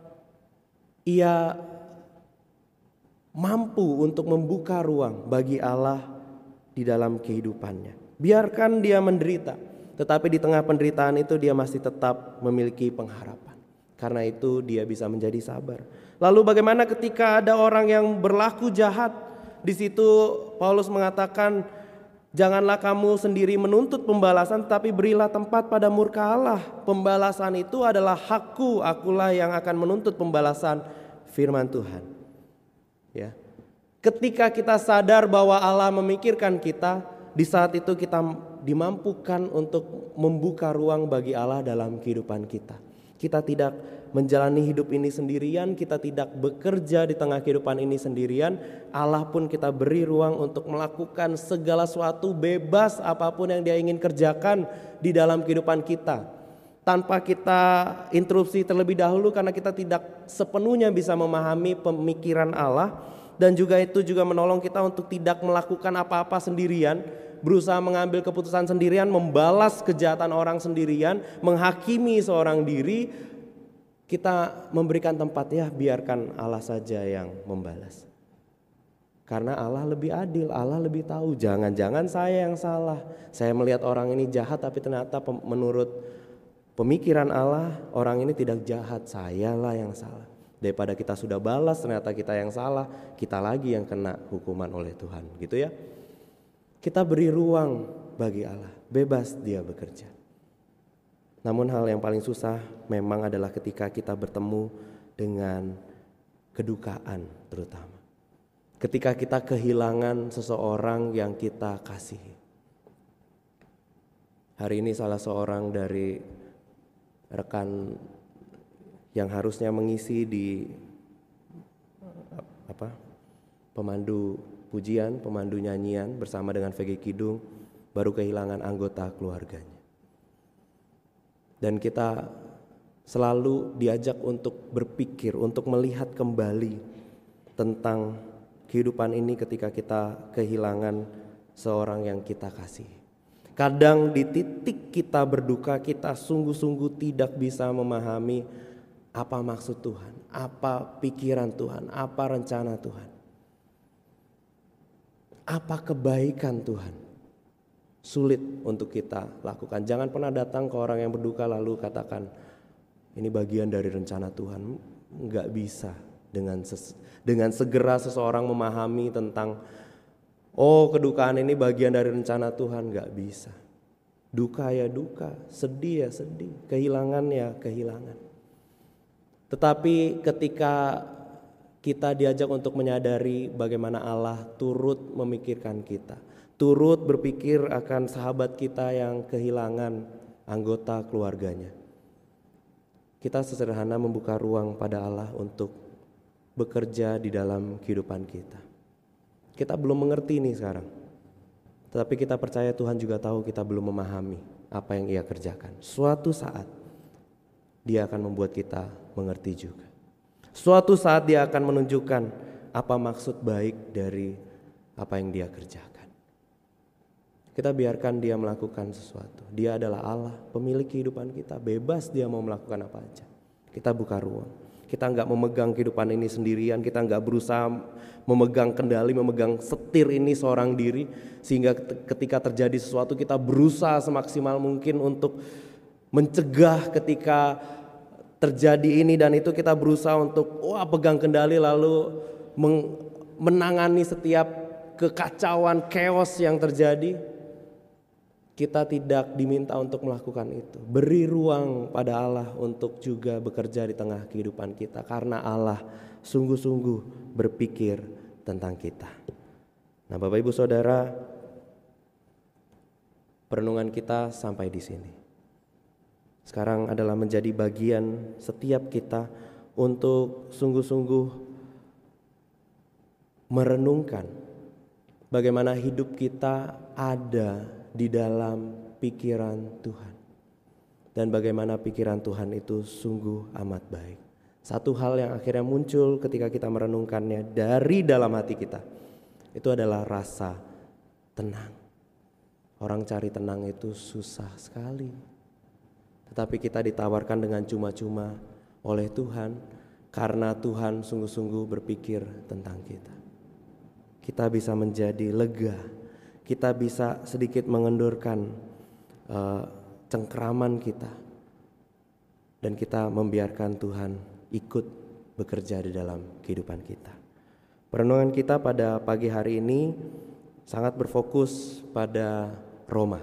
ia mampu untuk membuka ruang bagi Allah di dalam kehidupannya. Biarkan dia menderita, tetapi di tengah penderitaan itu dia masih tetap memiliki pengharapan. Karena itu dia bisa menjadi sabar. Lalu bagaimana ketika ada orang yang berlaku jahat? Di situ Paulus mengatakan, janganlah kamu sendiri menuntut pembalasan, tetapi berilah tempat pada murka Allah. Pembalasan itu adalah hakku, akulah yang akan menuntut pembalasan, firman Tuhan. Ya. Ketika kita sadar bahwa Allah memikirkan kita, di saat itu kita dimampukan untuk membuka ruang bagi Allah dalam kehidupan kita. Kita tidak menjalani hidup ini sendirian, kita tidak bekerja di tengah kehidupan ini sendirian. Allah pun kita beri ruang untuk melakukan segala sesuatu bebas apapun yang Dia ingin kerjakan di dalam kehidupan kita. Tanpa kita interupsi terlebih dahulu karena kita tidak sepenuhnya bisa memahami pemikiran Allah. Dan juga itu juga menolong kita untuk tidak melakukan apa-apa sendirian, berusaha mengambil keputusan sendirian, membalas kejahatan orang sendirian, menghakimi seorang diri. kita memberikan tempat, ya biarkan Allah saja yang membalas. Karena Allah lebih adil, Allah lebih tahu. Jangan-jangan saya yang salah. Saya melihat orang ini jahat tapi ternyata menurut pemikiran Allah orang ini tidak jahat, sayalah yang salah. Daripada kita sudah balas ternyata kita yang salah, kita lagi yang kena hukuman oleh Tuhan, gitu ya. Kita beri ruang bagi Allah, bebas Dia bekerja. Namun hal yang paling susah memang adalah ketika kita bertemu dengan kedukaan terutama. Ketika kita kehilangan seseorang yang kita kasihi. Hari ini salah seorang dari rekan yang harusnya mengisi di pemandu pujian, pemandu nyanyian bersama dengan VG Kidung baru kehilangan anggota keluarganya. Dan kita selalu diajak untuk berpikir, untuk melihat kembali tentang kehidupan ini ketika kita kehilangan seorang yang kita kasihi. Kadang di titik kita berduka, kita sungguh-sungguh tidak bisa memahami apa maksud Tuhan, apa pikiran Tuhan, apa rencana Tuhan, apa kebaikan Tuhan. Sulit untuk kita lakukan. Jangan pernah datang ke orang yang berduka lalu katakan ini bagian dari rencana Tuhan. Enggak bisa. Dengan segera seseorang memahami tentang kedukaan ini bagian dari rencana Tuhan, enggak bisa. Duka ya duka, sedih ya sedih, kehilangan ya kehilangan. Tetapi ketika kita diajak untuk menyadari bagaimana Allah turut memikirkan kita, turut berpikir akan sahabat kita yang kehilangan anggota keluarganya, kita sesederhana membuka ruang pada Allah untuk bekerja di dalam kehidupan kita. Kita belum mengerti ini sekarang, tetapi kita percaya Tuhan juga tahu kita belum memahami apa yang Ia kerjakan. Suatu saat Dia akan membuat kita mengerti juga. Suatu saat Dia akan menunjukkan apa maksud baik dari apa yang Dia kerjakan. Kita biarkan Dia melakukan sesuatu. Dia adalah Allah, pemilik kehidupan kita. Bebas Dia mau melakukan apa aja. Kita buka ruang. Kita enggak memegang kehidupan ini sendirian. Kita enggak berusaha memegang kendali, memegang setir ini seorang diri. Sehingga ketika terjadi sesuatu kita berusaha semaksimal mungkin untuk mencegah ketika terjadi ini dan itu. Kita berusaha untuk pegang kendali lalu menangani setiap kekacauan, chaos yang terjadi. Kita tidak diminta untuk melakukan itu. Beri ruang pada Allah untuk juga bekerja di tengah kehidupan kita. Karena Allah sungguh-sungguh berpikir tentang kita. Nah, Bapak Ibu Saudara, perenungan kita sampai di sini. Sekarang adalah menjadi bagian setiap kita untuk sungguh-sungguh merenungkan bagaimana hidup kita ada di dalam pikiran Tuhan. Dan bagaimana pikiran Tuhan itu sungguh amat baik. Satu hal yang akhirnya muncul ketika kita merenungkannya dari dalam hati kita, itu adalah rasa tenang. Orang cari tenang itu susah sekali. Tetapi kita ditawarkan dengan cuma-cuma oleh Tuhan, karena Tuhan sungguh-sungguh berpikir tentang kita. Kita bisa menjadi lega. Kita bisa sedikit mengendurkan cengkeraman kita. Dan kita membiarkan Tuhan ikut bekerja di dalam kehidupan kita. Perenungan kita pada pagi hari ini sangat berfokus pada Roma.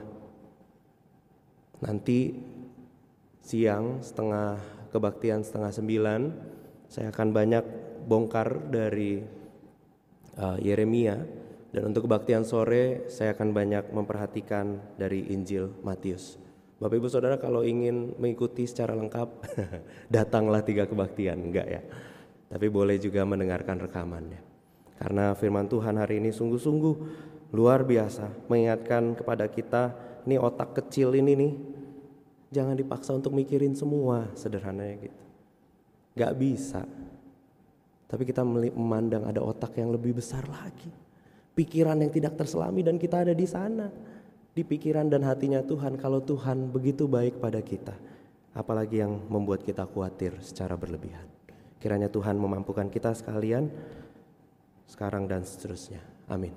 Nanti siang kebaktian 8:30 saya akan banyak bongkar dari Yeremia. Dan untuk kebaktian sore saya akan banyak memperhatikan dari Injil Matius. Bapak Ibu Saudara kalau ingin mengikuti secara lengkap datanglah 3 kebaktian, enggak ya. Tapi boleh juga mendengarkan rekamannya. Karena firman Tuhan hari ini sungguh-sungguh luar biasa mengingatkan kepada kita, ini otak kecil ini nih jangan dipaksa untuk mikirin semua, sederhananya gitu. Enggak bisa. Tapi kita memandang ada otak yang lebih besar lagi. Pikiran yang tidak terselami dan kita ada di sana. Di pikiran dan hatinya Tuhan, kalau Tuhan begitu baik pada kita. apalagi yang membuat kita khawatir secara berlebihan. Kiranya Tuhan memampukan kita sekalian sekarang dan seterusnya. Amin.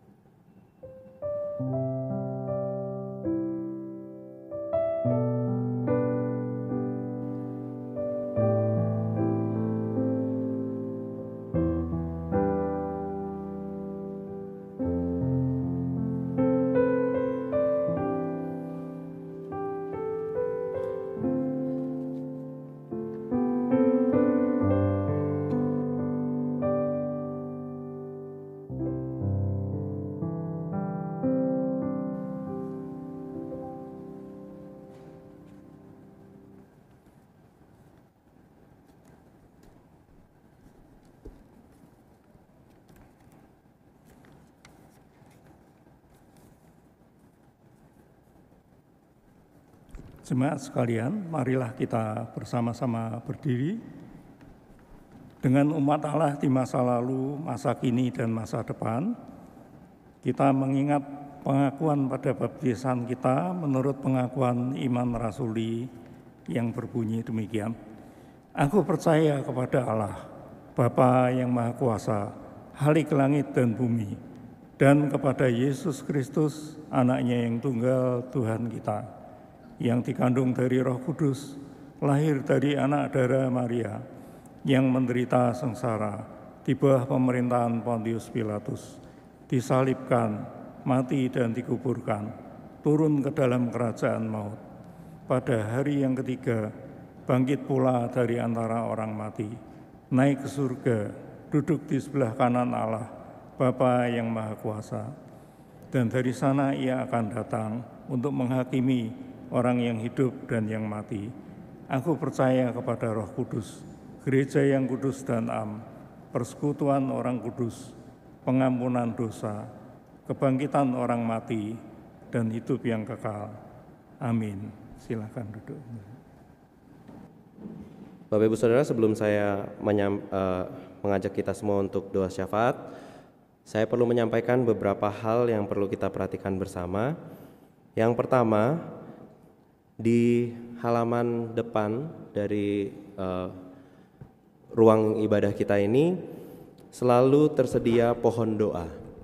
Jemaat sekalian, marilah kita bersama-sama berdiri dengan umat Allah di masa lalu, masa kini, dan masa depan. Kita mengingat pengakuan pada baptisan kita menurut pengakuan iman rasuli yang berbunyi demikian. Aku percaya kepada Allah, Bapa yang Maha Kuasa, Khalik langit dan bumi, dan kepada Yesus Kristus, Anaknya yang tunggal Tuhan kita, yang dikandung dari Roh Kudus, lahir dari anak darah Maria, yang menderita sengsara di bawah pemerintahan Pontius Pilatus, disalibkan, mati dan dikuburkan, turun ke dalam kerajaan maut. Pada hari yang ketiga, bangkit pula dari antara orang mati, naik ke surga, duduk di sebelah kanan Allah, Bapa yang Maha Kuasa. Dan dari sana Ia akan datang untuk menghakimi orang yang hidup dan yang mati. Aku percaya kepada Roh Kudus, gereja yang kudus dan am, persekutuan orang kudus, pengampunan dosa, kebangkitan orang mati, dan hidup yang kekal. Amin. Silakan duduk. Bapak Ibu Saudara, sebelum saya mengajak kita semua untuk doa syafaat, saya perlu menyampaikan beberapa hal yang perlu kita perhatikan bersama. Yang pertama, di halaman depan dari ruang ibadah kita ini selalu tersedia pohon doa.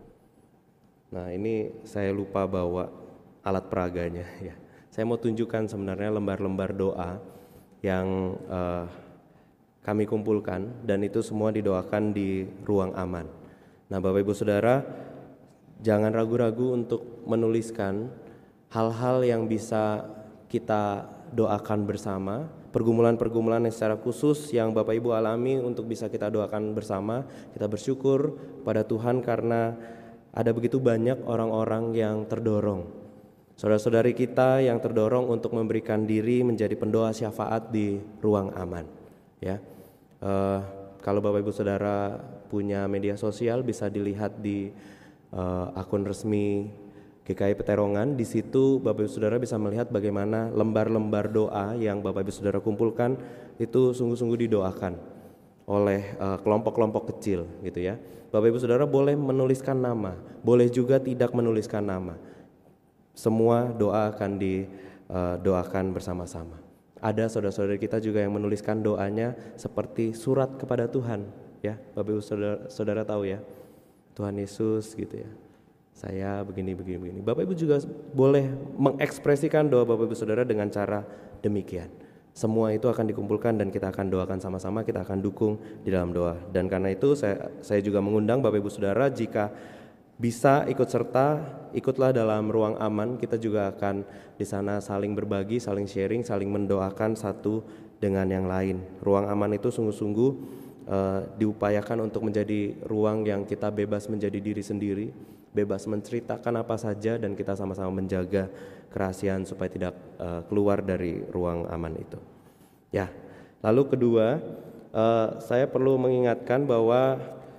Nah, ini saya lupa bawa alat peraganya ya. Saya mau tunjukkan sebenarnya lembar-lembar doa yang kami kumpulkan, dan itu semua didoakan di ruang aman. Nah, Bapak Ibu Saudara, jangan ragu-ragu untuk menuliskan hal-hal yang bisa kita doakan bersama, pergumulan-pergumulan yang secara khusus yang Bapak Ibu alami untuk bisa kita doakan bersama. Kita bersyukur pada Tuhan karena ada begitu banyak orang-orang yang terdorong, saudara-saudari kita yang terdorong untuk memberikan diri menjadi pendoa syafaat di ruang aman. Ya, kalau Bapak Ibu Saudara punya media sosial bisa dilihat di akun resmi GKI Peterongan. Di situ Bapak Ibu Saudara bisa melihat bagaimana lembar-lembar doa yang Bapak Ibu Saudara kumpulkan itu sungguh-sungguh didoakan oleh kelompok-kelompok kecil gitu ya. Bapak Ibu Saudara boleh menuliskan nama, boleh juga tidak menuliskan nama. Semua doa akan didoakan bersama-sama. Ada saudara-saudari kita juga yang menuliskan doanya seperti surat kepada Tuhan ya. Bapak Ibu Saudara tahu ya, Tuhan Yesus gitu ya, saya begini. Bapak Ibu juga boleh mengekspresikan doa Bapak Ibu Saudara dengan cara demikian. Semua itu akan dikumpulkan dan kita akan doakan sama-sama, kita akan dukung di dalam doa. Dan karena itu saya juga mengundang Bapak Ibu Saudara, jika bisa ikut serta, ikutlah dalam ruang aman. Kita juga akan di sana saling berbagi, saling sharing, saling mendoakan satu dengan yang lain. Ruang aman itu sungguh-sungguh diupayakan untuk menjadi ruang yang kita bebas menjadi diri sendiri, bebas menceritakan apa saja, dan kita sama-sama menjaga kerahasiaan supaya tidak keluar dari ruang aman itu. Ya, lalu kedua, saya perlu mengingatkan bahwa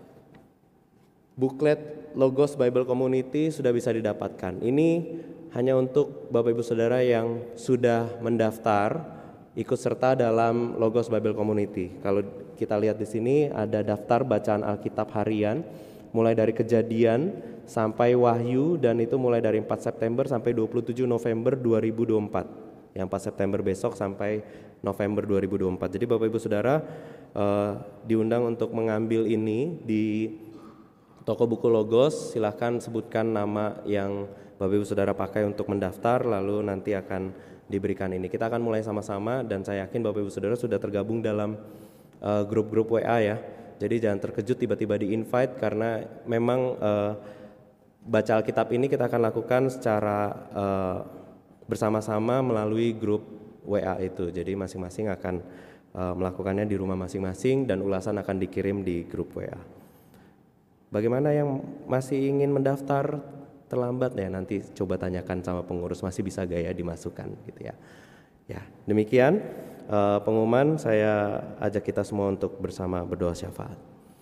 buklet Logos Bible Community sudah bisa didapatkan. Ini hanya untuk Bapak Ibu Saudara yang sudah mendaftar ikut serta dalam Logos Bible Community. Kalau kita lihat di sini ada daftar bacaan Alkitab harian mulai dari Kejadian sampai Wahyu, dan itu mulai dari 4 September sampai 27 November 2024 yang pas September besok sampai November 2024. Jadi Bapak Ibu Saudara diundang untuk mengambil ini di toko buku Logos. Silahkan sebutkan nama yang Bapak Ibu Saudara pakai untuk mendaftar, lalu nanti akan diberikan ini. Kita akan mulai sama-sama dan saya yakin Bapak Ibu Saudara sudah tergabung dalam grup-grup WA ya. Jadi jangan terkejut tiba-tiba di-invite karena memang baca Alkitab ini kita akan lakukan secara bersama-sama melalui grup WA itu. Jadi masing-masing akan melakukannya di rumah masing-masing dan ulasan akan dikirim di grup WA. Bagaimana yang masih ingin mendaftar terlambat ya, nanti coba tanyakan sama pengurus, masih bisa gaya dimasukkan gitu ya. Ya, demikian pengumuman. Saya ajak kita semua untuk bersama berdoa syafaat.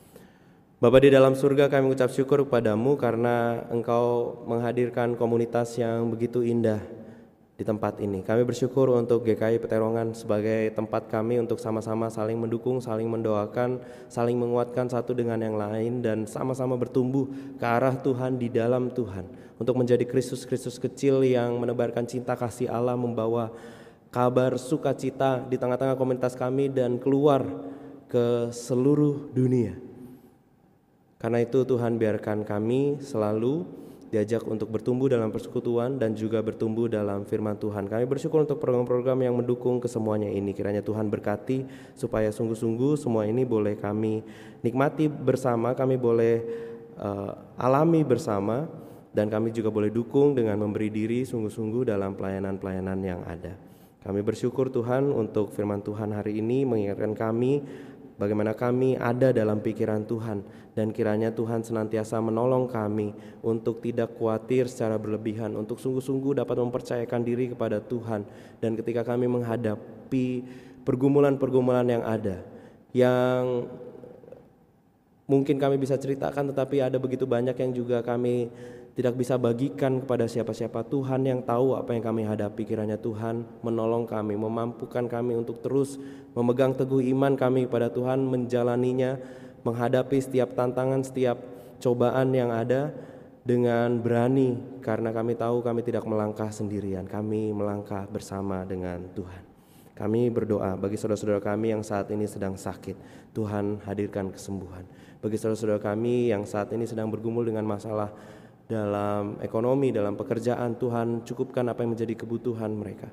Bapa di dalam surga, kami mengucap syukur kepadamu karena Engkau menghadirkan komunitas yang begitu indah di tempat ini. Kami bersyukur untuk GKI Peterongan sebagai tempat kami untuk sama-sama saling mendukung, saling mendoakan, saling menguatkan satu dengan yang lain, dan sama-sama bertumbuh ke arah Tuhan di dalam Tuhan, untuk menjadi Kristus-Kristus kecil yang menebarkan cinta kasih Allah, membawa kabar sukacita di tengah-tengah komunitas kami dan keluar ke seluruh dunia. Karena itu Tuhan, biarkan kami selalu diajak untuk bertumbuh dalam persekutuan dan juga bertumbuh dalam firman Tuhan. Kami bersyukur untuk program-program yang mendukung kesemuanya ini. Kiranya Tuhan berkati supaya sungguh-sungguh semua ini boleh kami nikmati bersama, kami boleh alami bersama, dan kami juga boleh dukung dengan memberi diri sungguh-sungguh dalam pelayanan-pelayanan yang ada. Kami bersyukur Tuhan untuk firman Tuhan hari ini mengingatkan kami bagaimana kami ada dalam pikiran Tuhan, dan kiranya Tuhan senantiasa menolong kami untuk tidak khawatir secara berlebihan, untuk sungguh-sungguh dapat mempercayakan diri kepada Tuhan. Dan ketika kami menghadapi pergumulan-pergumulan yang ada, yang mungkin kami bisa ceritakan, tetapi ada begitu banyak yang juga kami tidak bisa bagikan kepada siapa-siapa. Tuhan yang tahu apa yang kami hadapi, kiranya Tuhan menolong kami, memampukan kami untuk terus memegang teguh iman kami kepada Tuhan, menjalaninya, menghadapi setiap tantangan, setiap cobaan yang ada dengan berani, karena kami tahu kami tidak melangkah sendirian, kami melangkah bersama dengan Tuhan. Kami berdoa bagi saudara-saudara kami yang saat ini sedang sakit, Tuhan hadirkan kesembuhan. Bagi saudara-saudara kami yang saat ini sedang bergumul dengan masalah dalam ekonomi, dalam pekerjaan, Tuhan cukupkan apa yang menjadi kebutuhan mereka.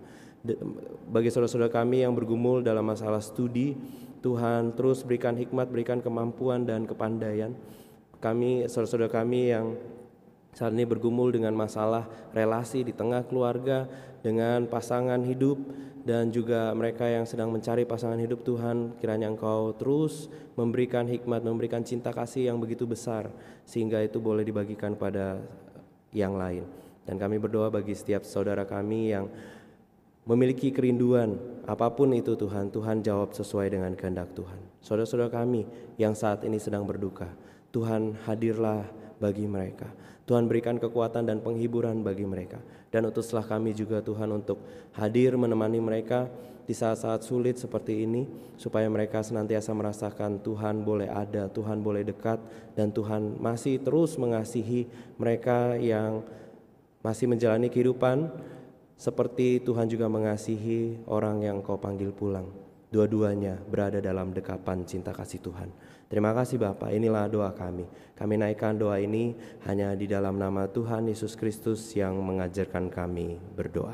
Bagi saudara-saudara kami yang bergumul dalam masalah studi, Tuhan terus berikan hikmat, berikan kemampuan dan kepandaian. Kami, saudara-saudara kami yang saat ini bergumul dengan masalah relasi di tengah keluarga, dengan pasangan hidup, dan juga mereka yang sedang mencari pasangan hidup, Tuhan kiranya Engkau terus memberikan hikmat, memberikan cinta kasih yang begitu besar, sehingga itu boleh dibagikan pada yang lain. Dan kami berdoa bagi setiap saudara kami yang memiliki kerinduan apapun itu, Tuhan, Tuhan jawab sesuai dengan kehendak Tuhan. Saudara-saudara kami yang saat ini sedang berduka, Tuhan hadirlah bagi mereka. Tuhan berikan kekuatan dan penghiburan bagi mereka. Dan utuslah kami juga Tuhan untuk hadir menemani mereka di saat-saat sulit seperti ini, supaya mereka senantiasa merasakan Tuhan boleh ada, Tuhan boleh dekat, dan Tuhan masih terus mengasihi mereka yang masih menjalani kehidupan, seperti Tuhan juga mengasihi orang yang Kau panggil pulang. Dua-duanya berada dalam dekapan cinta kasih Tuhan. Terima kasih Bapa, inilah doa kami. Kami naikkan doa ini hanya di dalam nama Tuhan Yesus Kristus yang mengajarkan kami berdoa.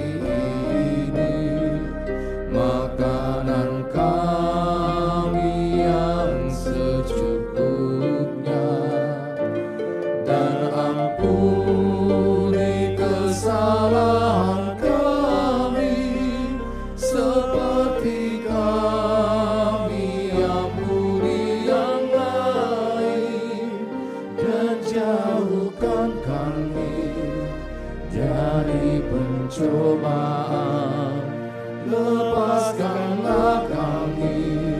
Makanan kami dan ampuni kesalahan kami seperti kami ampuni yang lain, dan jauhkan kami dari pencobaan, lepaskanlah kami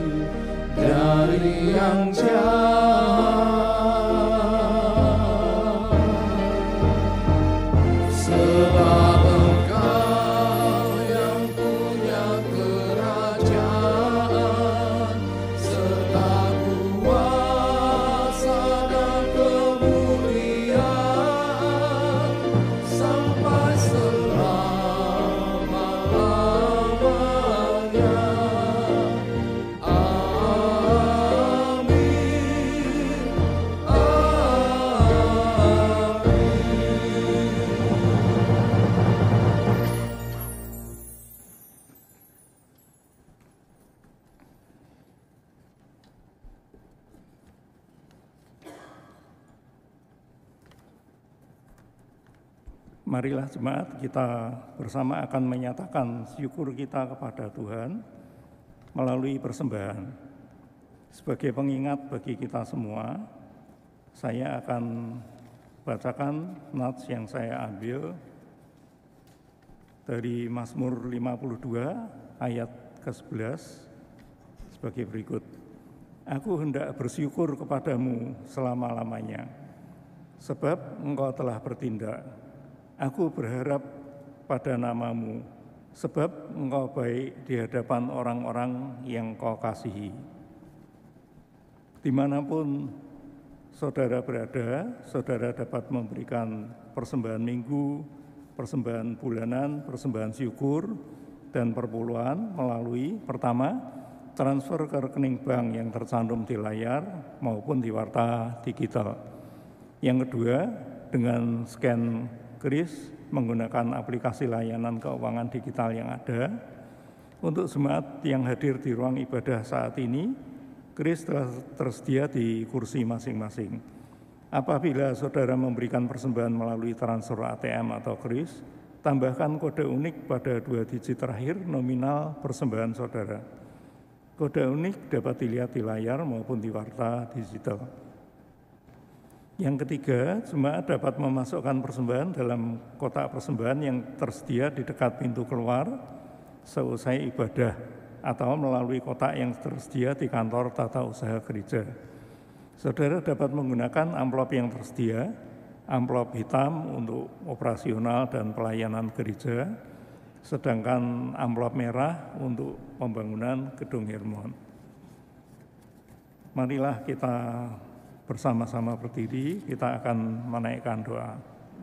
dari yang jahat. Sebab Engkau yang punya kerajaan serta kuasa dan kemuliaan sampai selama-lamanya. Amin. Marilah jemaat kita bersama akan menyatakan syukur kita kepada Tuhan melalui persembahan. Sebagai pengingat bagi kita semua, saya akan bacakan nats yang saya ambil dari Mazmur 52 ayat ke-11 sebagai berikut. Aku hendak bersyukur kepadamu selama-lamanya, sebab Engkau telah bertindak. Aku berharap pada namamu, sebab Engkau baik di hadapan orang-orang yang Kau kasihi. Dimanapun saudara berada, saudara dapat memberikan persembahan minggu, persembahan bulanan, persembahan syukur, dan perpuluhan melalui pertama, transfer ke rekening bank yang tercantum di layar maupun di warta digital. Yang kedua, dengan scan kris menggunakan aplikasi layanan keuangan digital yang ada. Untuk jemaat yang hadir di ruang ibadah saat ini, kris telah tersedia di kursi masing-masing. Apabila saudara memberikan persembahan melalui transfer ATM atau kris, tambahkan kode unik pada 2 digit terakhir nominal persembahan saudara. Kode unik dapat dilihat di layar maupun di warta digital. Yang ketiga, jemaat dapat memasukkan persembahan dalam kotak persembahan yang tersedia di dekat pintu keluar seusai ibadah atau melalui kotak yang tersedia di kantor tata usaha gereja. Saudara dapat menggunakan amplop yang tersedia, amplop hitam untuk operasional dan pelayanan gereja, sedangkan amplop merah untuk pembangunan gedung Hermon. Marilah kita bersama-sama berdiri, kita akan menaikkan doa.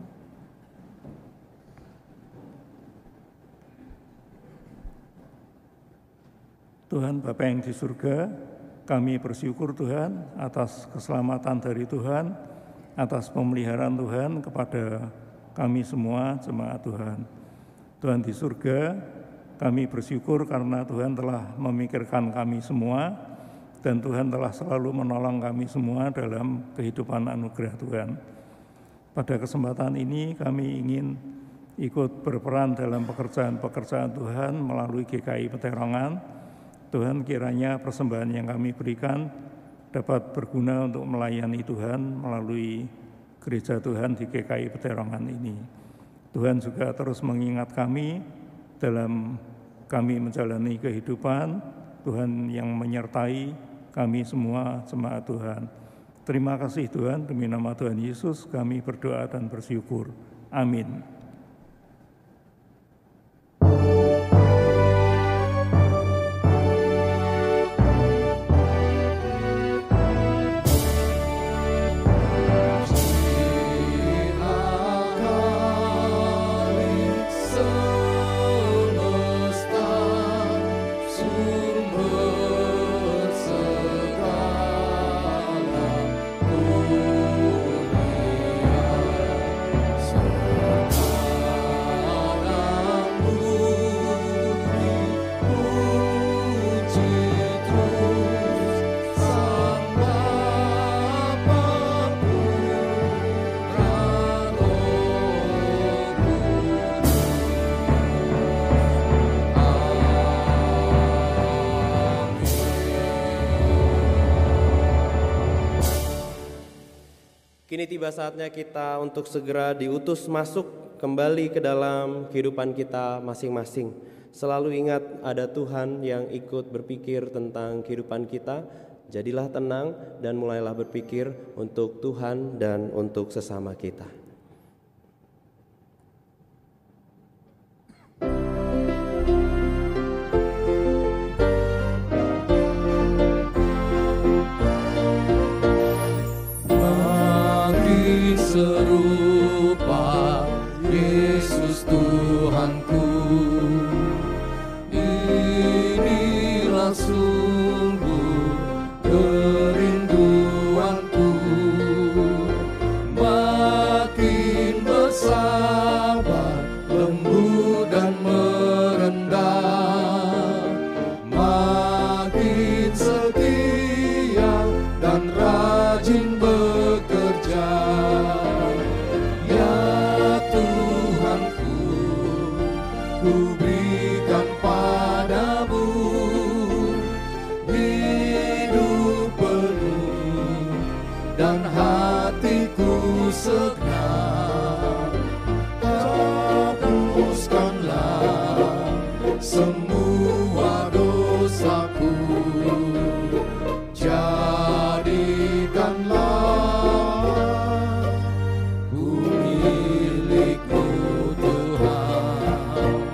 Tuhan Bapa yang di surga, kami bersyukur Tuhan atas keselamatan dari Tuhan, atas pemeliharaan Tuhan kepada kami semua jemaat Tuhan. Tuhan di surga, kami bersyukur karena Tuhan telah memikirkan kami semua, dan Tuhan telah selalu menolong kami semua dalam kehidupan anugerah Tuhan. Pada kesempatan ini kami ingin ikut berperan dalam pekerjaan-pekerjaan Tuhan melalui GKI Peterongan. Tuhan kiranya persembahan yang kami berikan dapat berguna untuk melayani Tuhan melalui gereja Tuhan di GKI Peterongan ini. Tuhan juga terus mengingat kami dalam kami menjalani kehidupan, Tuhan yang menyertai kami semua jemaat Tuhan. Terima kasih Tuhan, demi nama Tuhan Yesus kami berdoa dan bersyukur. Amin. Segala Kini tiba saatnya kita untuk segera diutus masuk kembali ke dalam kehidupan kita masing-masing. Selalu ingat ada Tuhan yang ikut berpikir tentang kehidupan kita. Jadilah tenang dan mulailah berpikir untuk Tuhan dan untuk sesama kita. Makin serupa Yesus Tuhanku, inilah sungguh kerinduanku. Makin bersabar, lembut dan merendah, makin setia dan rajin bekerja. Ya Tuhanku, ku berikan padamu hidup penuh dan hatiku segenap. Hapuskanlah semua dosaku, jadikanlah ku milik-Mu Tuhan.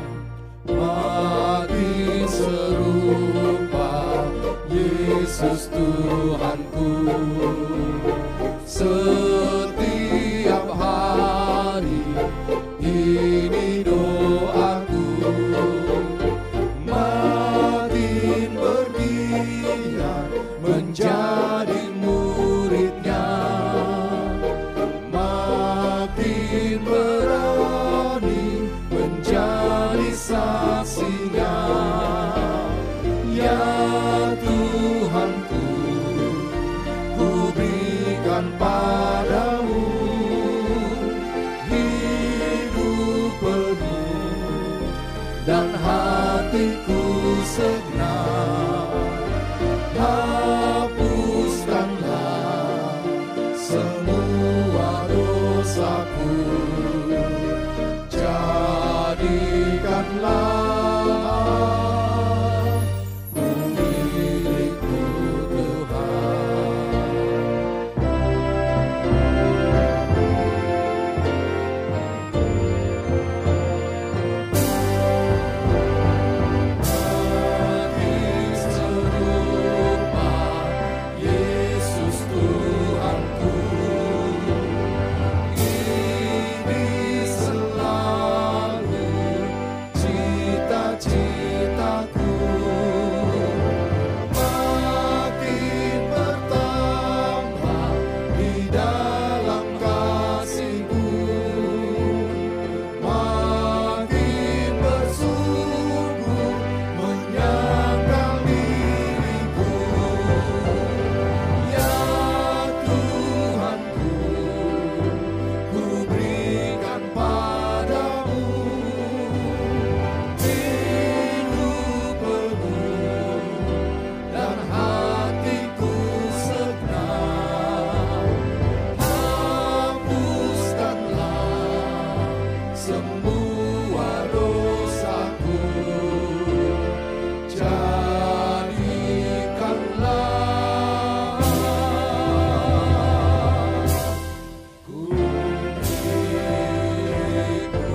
Makin serupa Yesus Tuhanku, setiap hari ini doaku. Makin bergiat menjadi murid-Nya, makin berani menjadi saksi-Nya. Ya Tuhanku, ku berikan padamu hidup penuh dan hatiku segenap. Hapuskanlah semua dosaku, jadikanlah ku milik-Mu Tuhan. Makin serupa Yesus Tuhanku, ini selalu cita-citaku. Makin bertambah di dalam kasih-Mu, makin bersungguh menyangkal diriku. Ya Tuhanku, ku berikan padamu hidup penuh dan hatiku segenap. Hapuskanlah semua dosaku, jadikanlah ku milik-Mu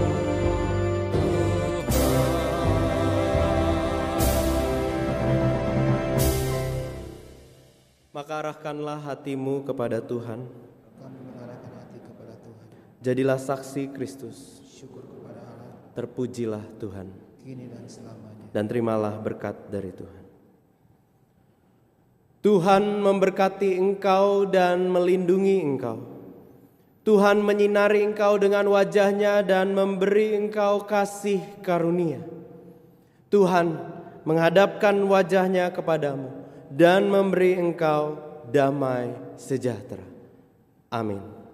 Tuhan. Maka arahkanlah hatimu kepada Tuhan. Jadilah saksi Kristus. Terpujilah Tuhan. Dan terimalah berkat dari Tuhan. Tuhan memberkati engkau dan melindungi engkau. Tuhan menyinari engkau dengan wajah-Nya dan memberi engkau kasih karunia. Tuhan menghadapkan wajah-Nya kepadamu dan memberi engkau damai sejahtera. Amin.